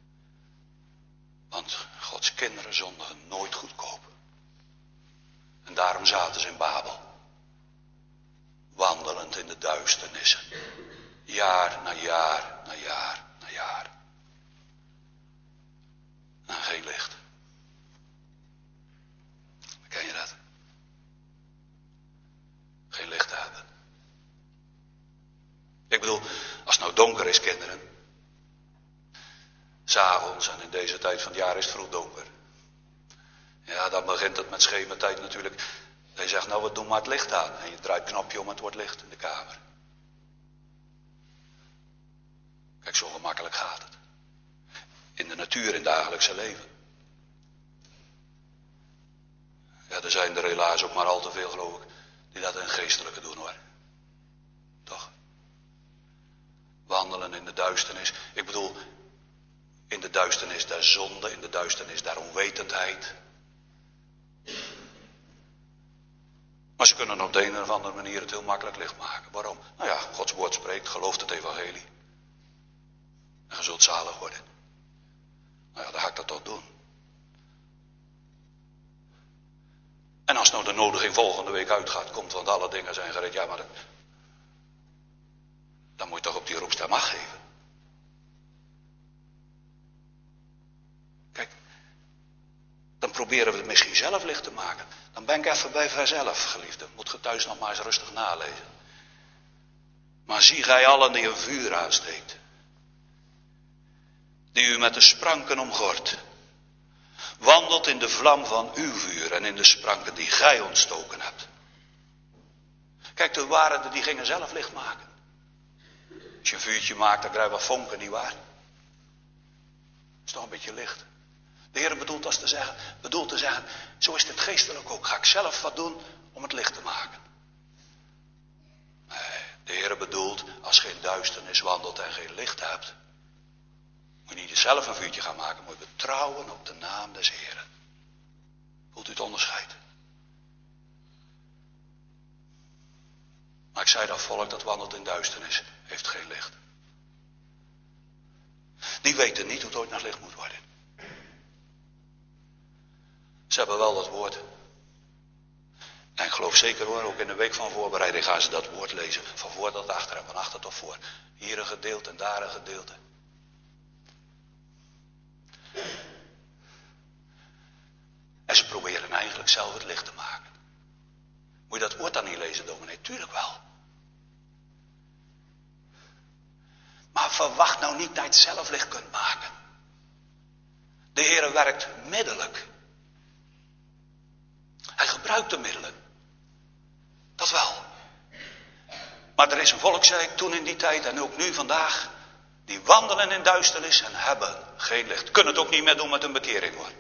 Want Gods kinderen zondigen nooit goedkoop. En En daarom zaten ze in Babel. Wandelend in de duisternissen. Jaar na jaar na jaar na jaar. En geen licht. Ken je dat? Geen licht te hebben. Ik bedoel, als het nou donker is, kinderen. 'S Avonds en in deze tijd van het jaar is het vroeg donker. Ja, dan begint het met schemertijd natuurlijk. Je zegt, nou, we doen maar het licht aan. En je draait het knopje om en het wordt licht in de kamer. Kijk, zo gemakkelijk gaat het. In de natuur, in het dagelijkse leven. Ja, er zijn er helaas ook maar al te veel, geloof ik, die dat in geestelijke doen, hoor. Toch? Wandelen in de duisternis. Ik bedoel, in de duisternis der zonde, in de duisternis der onwetendheid. Maar ze kunnen op de een of andere manier het heel makkelijk licht maken. Waarom? Nou ja, Gods woord spreekt, gelooft het evangelie. En je zult zalig worden. Nou ja, dan ga ik dat toch doen. En als nou de nodiging volgende week uitgaat, komt, want alle dingen zijn gereed. Ja, maar dan moet je toch op die roepstem afgeven. Kijk, dan proberen we het misschien zelf licht te maken. Dan ben ik even bij vanzelf, geliefde. Moet je thuis nog maar eens rustig nalezen. Maar zie gij allen die een vuur aansteekt. Die u met de spranken omgort. Wandelt in de vlam van uw vuur en in de spranken die gij ontstoken hebt. Kijk, de waarden die gingen zelf licht maken. Als je een vuurtje maakt, dan krijg je wat vonken, nietwaar? Dat is toch een beetje licht. De Heer bedoelt te zeggen, zo is het geestelijk ook. Ga ik zelf wat doen om het licht te maken. Nee, de Heer bedoelt, als je in duisternis wandelt en geen licht hebt, moet je niet zelf een vuurtje gaan maken, moet je betrouwen op de naam des Heeren. Voelt u het onderscheid? Maar ik zei dat volk dat wandelt in duisternis, heeft geen licht. Die weten niet hoe het ooit naar licht moet worden. Ze hebben wel dat woord. En ik geloof zeker hoor, ook in de week van voorbereiding gaan ze dat woord lezen. Van voor tot achter en van achter tot voor. Hier een gedeelte en daar een gedeelte. En ze proberen eigenlijk zelf het licht te maken. Moet je dat woord dan niet lezen, dominee? Tuurlijk wel. Maar verwacht nou niet dat je het zelf licht kunt maken. De Heere werkt middelijk. Hij gebruikt de middelen. Dat wel. Maar er is een volk, zei ik toen in die tijd en ook nu vandaag, die wandelen in duisternis en hebben geen licht. Kunnen het ook niet meer doen met een bekering, hoor.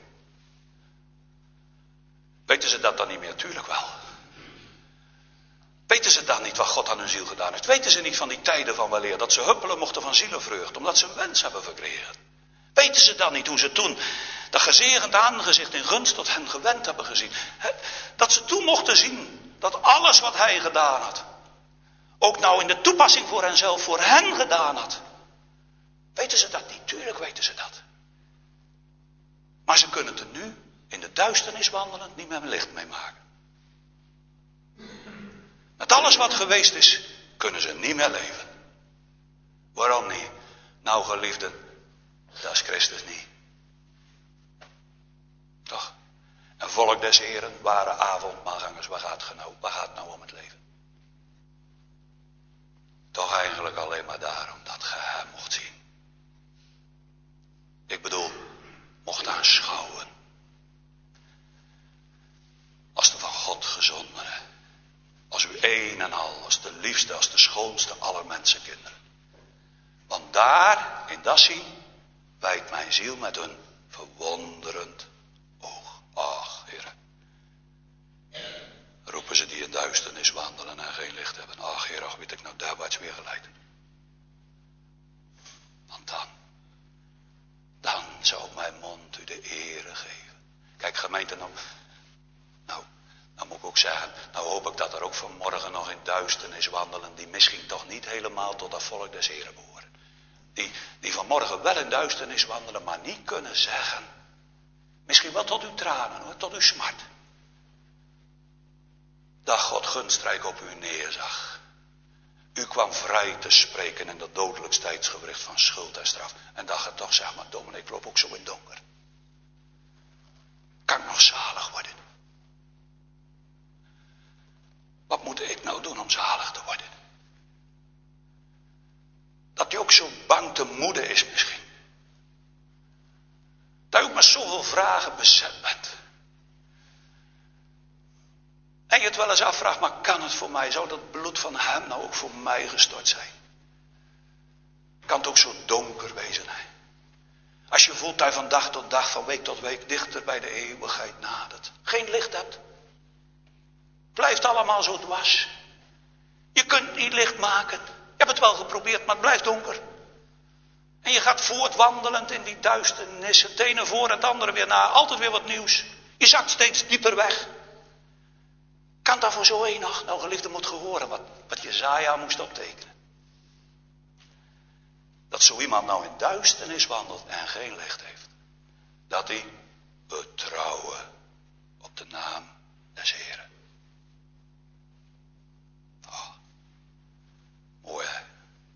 Weten ze dat dan niet meer? Tuurlijk wel. Weten ze dan niet wat God aan hun ziel gedaan heeft? Weten ze niet van die tijden van weleer dat ze huppelen mochten van zielenvreugd, omdat ze een wens hebben verkregen? Weten ze dan niet hoe ze toen dat gezegend aangezicht in gunst tot hen gewend hebben gezien? Dat ze toen mochten zien dat alles wat hij gedaan had, ook nou in de toepassing voor henzelf, voor hen gedaan had. Weten ze dat niet? Tuurlijk weten ze dat. Maar ze kunnen het er nu, in de duisternis wandelend, niet meer licht mee maken. Met alles wat geweest is, kunnen ze niet meer leven. Waarom niet? Nou, geliefden, dat is Christus niet. Toch? En volk des Heren, ware avondmaalgangers, waar gaat nou om het leven? Toch eigenlijk alleen maar daarom dat ge hem mocht zien. Ik bedoel, mocht aanschouwen. Als de van God gezondene. Als uw een en al, als de liefste, als de schoonste aller mensenkinderen. Want daar, in dat zien, wijdt mijn ziel met een verwonderend oog. Ach, Heer. Roepen ze die in duisternis wandelen en geen licht hebben. Ach, Heer, ach, weet ik nou daarwaarts weer geleid. Want dan zou mijn mond u de ere geven. Kijk, gemeente, nou moet ik ook zeggen, nou hoop ik dat er ook vanmorgen nog in duisternis wandelen, die misschien toch niet helemaal tot dat volk des Heren behoren. Die vanmorgen wel in duisternis wandelen, maar niet kunnen zeggen. Misschien wel tot uw tranen hoor, tot uw smart. dat God gunstrijk op u neerzag. U kwam vrij te spreken in dat dodelijks tijdsgewricht van schuld en straf. En dat je toch zegt, maar dominee, ik loop ook zo in het donker. Kan ik nog zalig worden? Wat moet ik nou doen om zalig te worden? Dat u ook zo bang te moede is misschien. Dat u ook met zoveel vragen bezet bent. En je het wel eens afvraagt, maar kan het voor mij? Zou dat bloed van hem nou ook voor mij gestort zijn? Kan het ook zo donker wezen? Hè? Als je voelt dat je van dag tot dag, van week tot week, dichter bij de eeuwigheid nadert. Geen licht hebt. Blijft allemaal zo dwars. Je kunt niet licht maken. Je hebt het wel geprobeerd, maar het blijft donker. En je gaat voortwandelend in die duisternis. Het ene voor het andere weer na. Altijd weer wat nieuws. Je zakt steeds dieper weg. Kan dat voor zo één nacht? Nou, geliefde, moet je horen wat Jesaja moest optekenen. Dat zo iemand nou in duisternis wandelt en geen licht heeft. Dat hij betrouwen op de naam des Heren. Oh, mooi hè.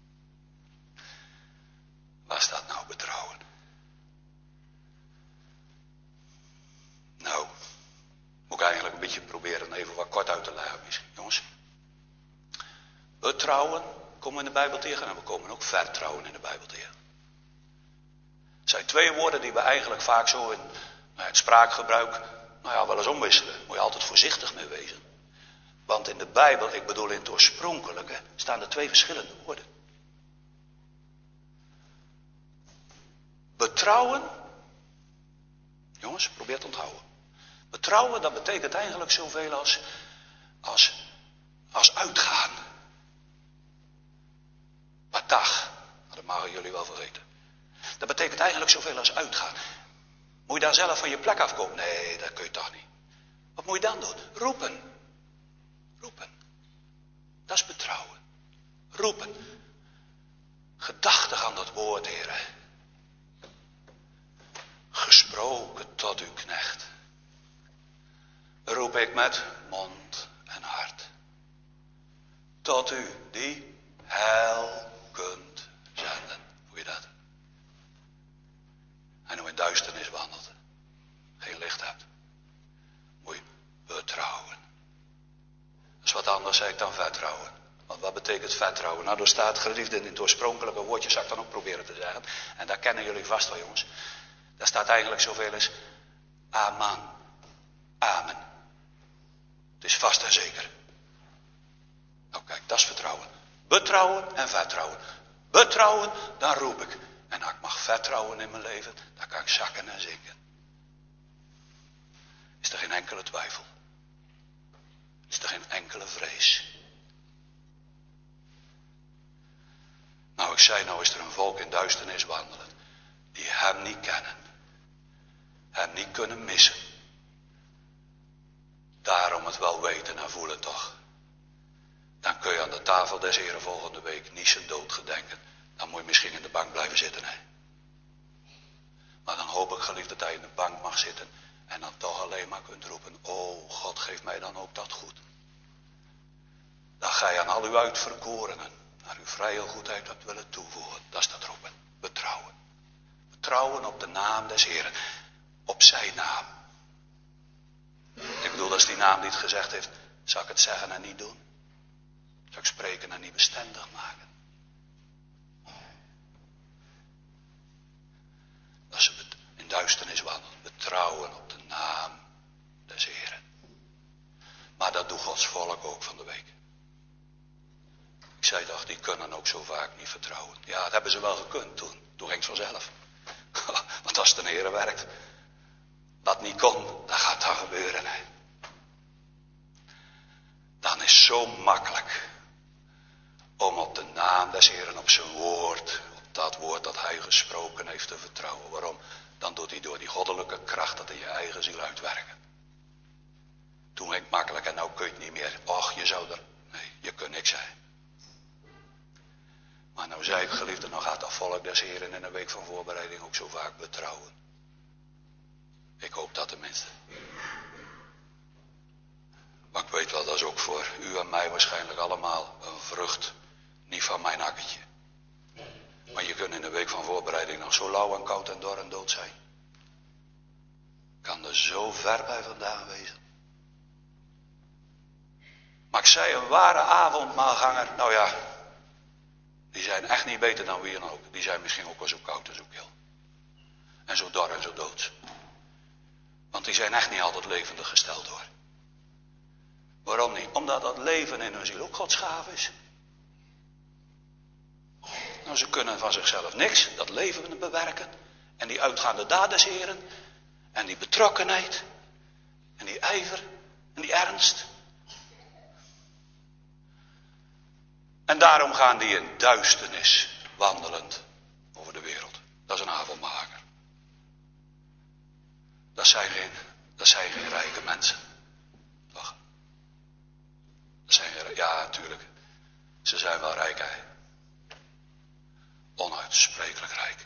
Waar staat nou betrouwen? Nou, moet ik eigenlijk een beetje proberen even wat kort uit te leggen misschien. Jongens, betrouwen komen we in de Bijbel tegen en we komen ook vertrouwen in de Bijbel tegen. Het zijn twee woorden die we eigenlijk vaak zo in het spraakgebruik wel eens omwisselen. Moet je altijd voorzichtig mee wezen. Want in de Bijbel, ik bedoel in het oorspronkelijke, staan er twee verschillende woorden. Betrouwen, jongens, probeer het te onthouden. Betrouwen, dat betekent eigenlijk zoveel als uitgaan. Maar dag, dat mogen jullie wel vergeten. Dat betekent eigenlijk zoveel als uitgaan. Moet je daar zelf van je plek afkomen? Nee, dat kun je toch niet. Wat moet je dan doen? Roepen. Roepen. Dat is betrouwen. Roepen. Gedachtig aan dat woord, Heer. Gesproken tot uw knecht. Roep ik met mond en hart. Tot u die heil kunt zenden. Hoe je dat? En hoe in duisternis wandelt. Geen licht hebt. Moet je betrouwen. Dat is wat anders zeg ik dan vertrouwen. Want wat betekent vertrouwen? Nou, er staat geliefd in het oorspronkelijke woordje, zal ik dan ook proberen te zeggen. En dat kennen jullie vast wel, jongens. Daar staat eigenlijk zoveel als amen. Amen. Het is vast en zeker. Nou kijk, dat is vertrouwen. Betrouwen en vertrouwen. Betrouwen, dan roep ik. En als ik mag vertrouwen in mijn leven, dan kan ik zakken en zinken. Is er geen enkele twijfel. Is er geen enkele vrees. Nou, ik zei, nou is er een volk in duisternis wandelen. Die hem niet kennen. Hem niet kunnen missen. Daarom het wel weten en voelen toch. Dan kun je aan de tafel des Heren volgende week niet zijn dood gedenken. Dan moet je misschien in de bank blijven zitten. Hè? Maar dan hoop ik, geliefd, dat hij in de bank mag zitten. En dan toch alleen maar kunt roepen. Oh, God, geef mij dan ook dat goed. Dat gij aan al uw uitverkorenen naar uw vrije goedheid hebt willen toevoegen. Dat is dat roepen. Betrouwen. Betrouwen op de naam des Heren. Op zijn naam. Ik bedoel, als die naam niet gezegd heeft, zal ik het zeggen en niet doen? Zal ik spreken en niet bestendig maken? Dat ze in duisternis wandelen. Betrouwen op de naam des Heren. Maar dat doet Gods volk ook van de week. Ik zei toch, die kunnen ook zo vaak niet vertrouwen. Ja, dat hebben ze wel gekund toen. Toen ging het vanzelf. Want als het de Heere werkt, dat niet kon, dat gaat dan gebeuren. Hè. Dan is het zo makkelijk om op de naam des Heeren, op zijn woord, op dat woord dat hij gesproken heeft te vertrouwen. Waarom? Dan doet hij door die goddelijke kracht dat in je eigen ziel uitwerken. Toen ging het makkelijk en nou kun je het niet meer. Och, je zou er, nee, je kunt niks zijn. Maar nou zei ik, geliefde, dan gaat dat volk des Heren in een week van voorbereiding ook zo vaak betrouwen. Ik hoop dat tenminste. Maar ik weet wel, dat is ook voor u en mij waarschijnlijk allemaal een vrucht. Niet van mijn akkertje. Maar je kunt in de week van voorbereiding nog zo lauw en koud en dor en dood zijn. Kan er zo ver bij vandaan wezen. Maar ik zei, een ware avondmaalganger, nou ja, die zijn echt niet beter dan wie dan ook. Die zijn misschien ook wel zo koud en zo kil. En zo dor en zo dood. Want die zijn echt niet altijd levendig gesteld hoor. Waarom niet? Omdat dat leven in hun ziel ook Gods gave is. Nou, ze kunnen van zichzelf niks, dat leven bewerken. En die uitgaande daad des Heren. En die betrokkenheid. En die ijver. En die ernst. En daarom gaan die in duisternis wandelend over de wereld. Dat is een avondmaker. Dat zijn geen rijke mensen. Toch? Ja, natuurlijk. Ze zijn wel rijk, hè. Onuitsprekelijk rijk.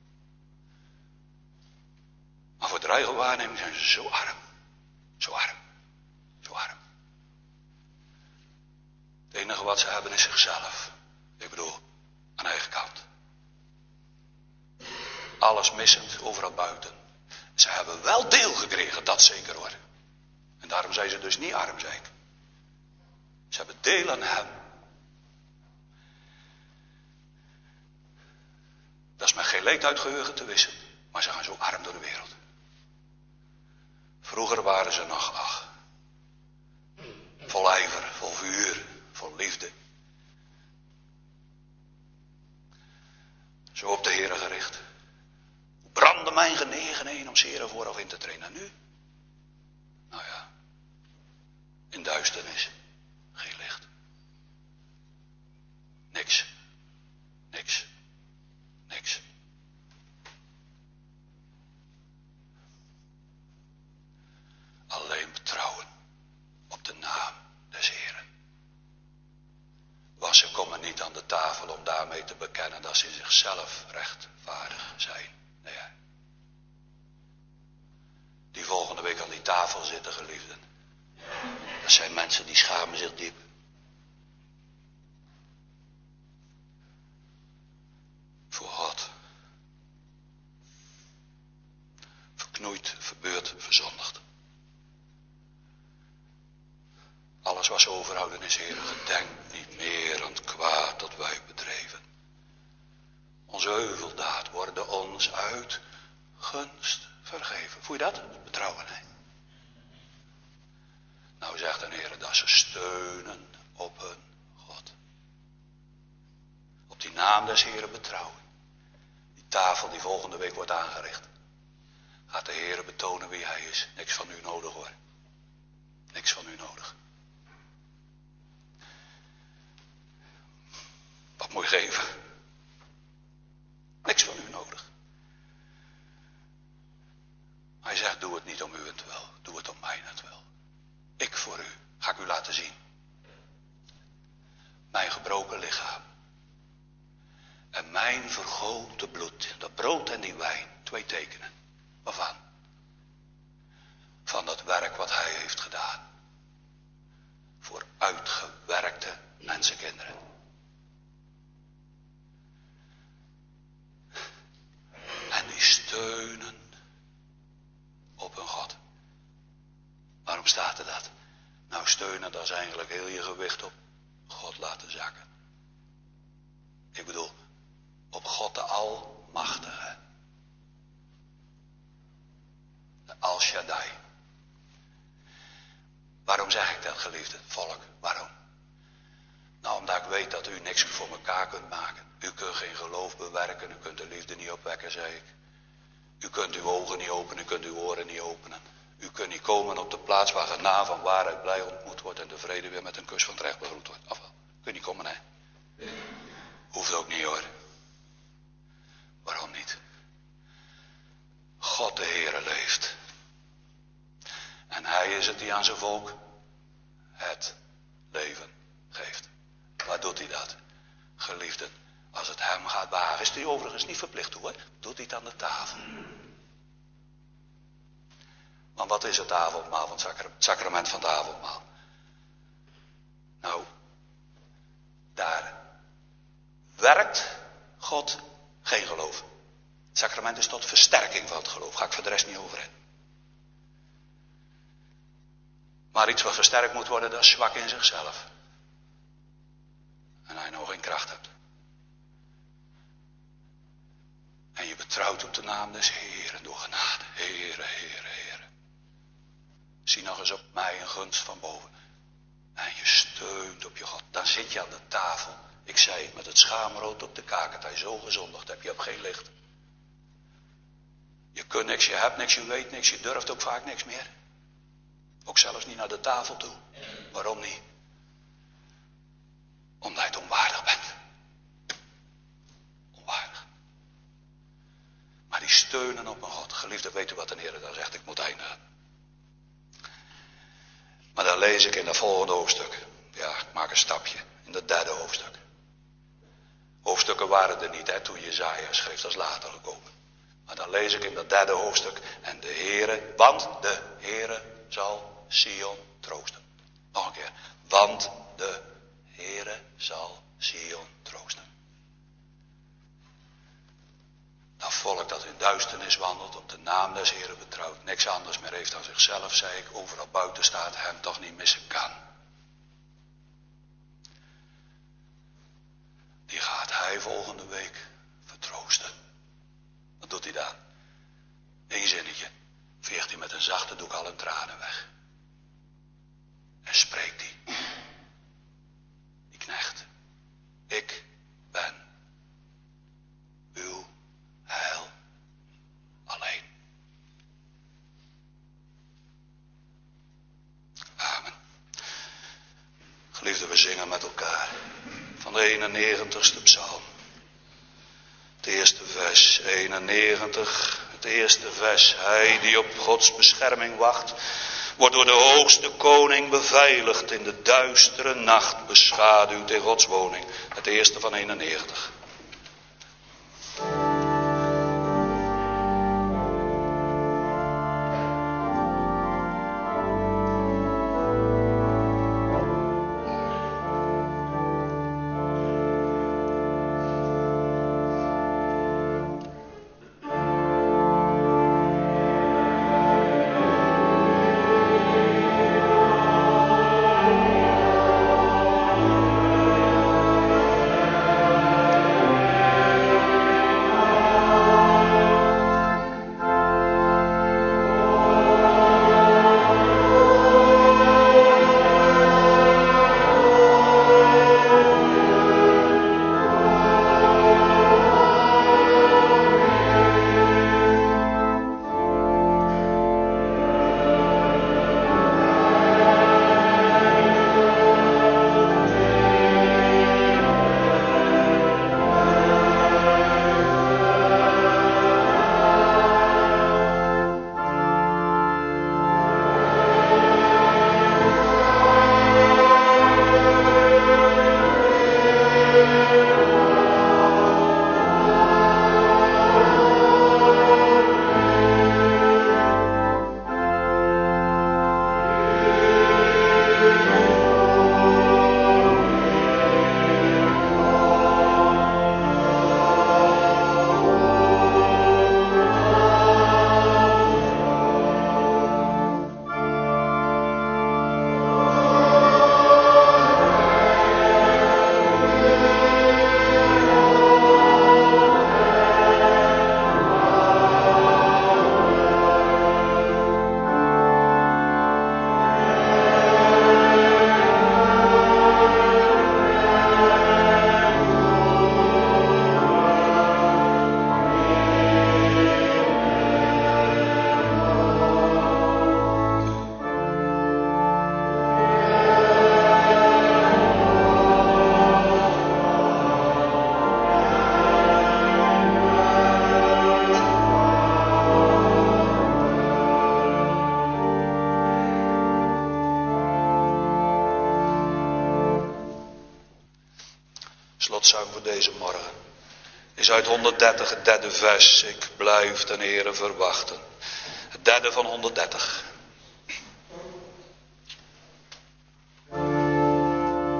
Maar voor de eigen waarneming zijn ze zo arm. Zo arm. Zo arm. Het enige wat ze hebben is zichzelf. Ik bedoel, aan eigen kant. Alles missend, overal buiten. Ze hebben wel deel gekregen, dat zeker hoor. En daarom zijn ze dus niet arm, zei ik. Ze hebben deel aan hem. Dat is met geen leed uit geheugen te wissen. Maar ze gaan zo arm door de wereld. Vroeger waren ze nog, vol ijver, vol vuur, vol liefde. Zo op de Heere gericht. Brandde mijn genegenheden om zeren vooraf in te treden. En nu? Nou ja, in duisternis, geen licht. Niks. Niks. Niks. Alleen betrouwen op de naam des Heren. Want ze komen niet aan de tafel om daarmee te bekennen dat ze in zichzelf rechtvaardig zijn. Nee. Die volgende week aan die tafel zitten, geliefden. Dat zijn mensen die schamen zich diep. Voor God. Verknoeid, verbeurd, verzondigd. Alles wat ze overhouden is, Heer, gedenk niet meer aan het kwaad dat wij bedreven. Onze heuveldaad worden ons uit gunst vergeven. Voel je dat? Betrouwen, hè? Nou zegt de Heer dat ze steunen op hun God. Op die naam des Heren betrouwen. Die tafel die volgende week wordt aangericht. Gaat de Heer betonen wie hij is. Niks van u nodig hoor. Niks van u nodig. Wat moet je geven? Niks van u nodig. Hij zegt, doe het niet om uwentwil. Doe het om mijnentwil. Ik voor u. Ga ik u laten zien. Mijn gebroken lichaam. En mijn vergoten bloed. Dat brood en die wijn. 2 tekenen. Waarvan? Van dat werk wat hij heeft gedaan. Voor uitgewerkte mensenkinderen. En die steunen op hun God. Waarom staat er dat? Nou, steunen, dat is eigenlijk heel je gewicht op God laten zakken. Ik bedoel, op God de Almachtige. De Al Shaddai. Waarom zeg ik dat, geliefde volk? Waarom? Nou, omdat ik weet dat u niks voor elkaar kunt maken. U kunt geen geloof bewerken, u kunt de liefde niet opwekken, zei ik. U kunt uw ogen niet openen, u kunt uw oren niet openen. U kunt niet komen op de plaats waar genade van waarheid blij ontmoet wordt en de vrede weer met een kus van het recht begroet wordt. Afval. Kun je niet komen, hè? Hoeft ook niet, hoor. Waarom niet? God de Heere leeft. En hij is het die aan zijn volk het leven geeft. Waar doet hij dat? Geliefden, als het hem gaat behagen, is hij overigens niet verplicht toe, hoor. Doet hij het aan de tafel. Want wat is het avondmaal, het sacrament van het avondmaal? Nou, daar werkt God geen geloof. Het sacrament is tot versterking van het geloof. Ga ik voor de rest niet over in. Maar iets wat versterkt moet worden, dat is zwak in zichzelf. En hij nog geen kracht hebt. En je betrouwt op de naam des Heeren door genade. Heere, Heere, Heere. Zie nog eens op mij een gunst van boven. En je steunt op je God. Dan zit je aan de tafel. Ik zei het, met het schaamrood op de kaak. Het hij zo gezondigd, heb je op geen licht. Je kunt niks, je hebt niks, je weet niks. Je durft ook vaak niks meer. Ook zelfs niet naar de tafel toe. Waarom niet? Omdat je het onwaardig bent. Onwaardig. Maar die steunen op mijn God. Geliefde, weet u wat de Heer dan zegt? Ik moet eindigen. Maar dan lees ik in dat volgende hoofdstuk. Ja, ik maak een stapje. In dat derde hoofdstuk. Hoofdstukken waren er niet, hè, toen Jesaja schreef, dat is later gekomen. Maar dan lees ik in dat derde hoofdstuk. En de Heere, want de Heere zal Sion troosten. Nog een keer. Want de Heere zal Sion troosten. Dat volk dat in duisternis wandelt, op de naam des Heeren betrouwt, niks anders meer heeft dan zichzelf, zei ik, overal buiten staat, hem toch niet missen kan. Die gaat hij volgende week vertroosten. Wat doet hij dan? Eén zinnetje. Veegt hij met een zachte doek al hun tranen weg. En spreekt hij. Die knecht. Ik ben uw heil alleen. Amen. Geliefden, we zingen met elkaar. Van de 91ste psalm. Het eerste vers, 91. Het eerste vers. Hij die op Gods bescherming wacht, wordt door de hoogste koning beveiligd. In de duistere nacht beschaduwd in Gods woning. Het eerste van 91. Slotzang voor deze morgen is uit 130, het derde vers. Ik blijf ten Heere verwachten. Het derde van 130.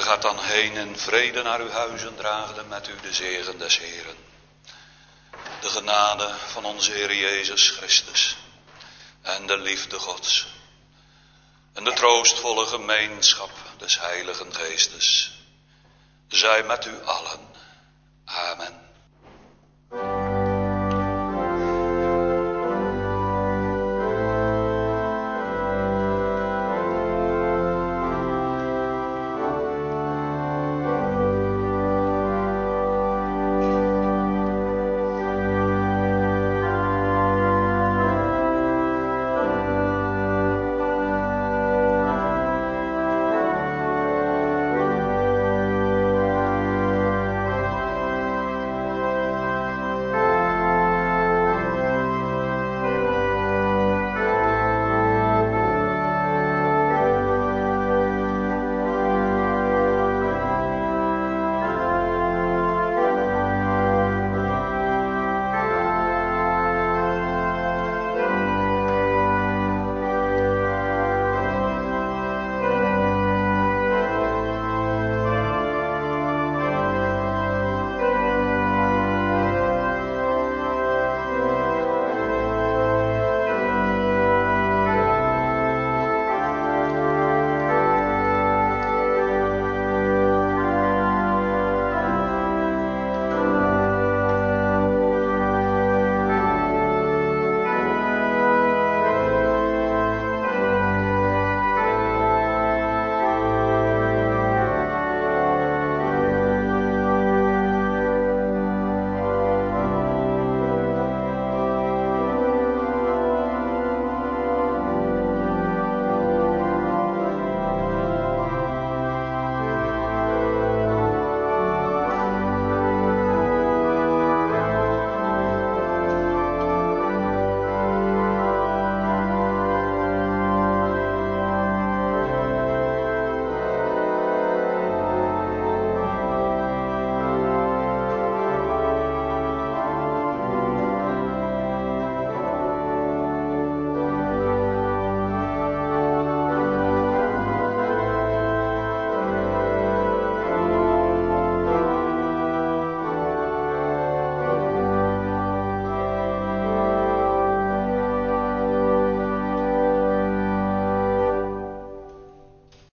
gaat dan heen in vrede naar uw huizen, dragende met u de zegen des Heeren. De genade van onze Heer Jezus Christus en de liefde Gods en de troostvolle gemeenschap des Heiligen Geestes zij met u allen. Amen.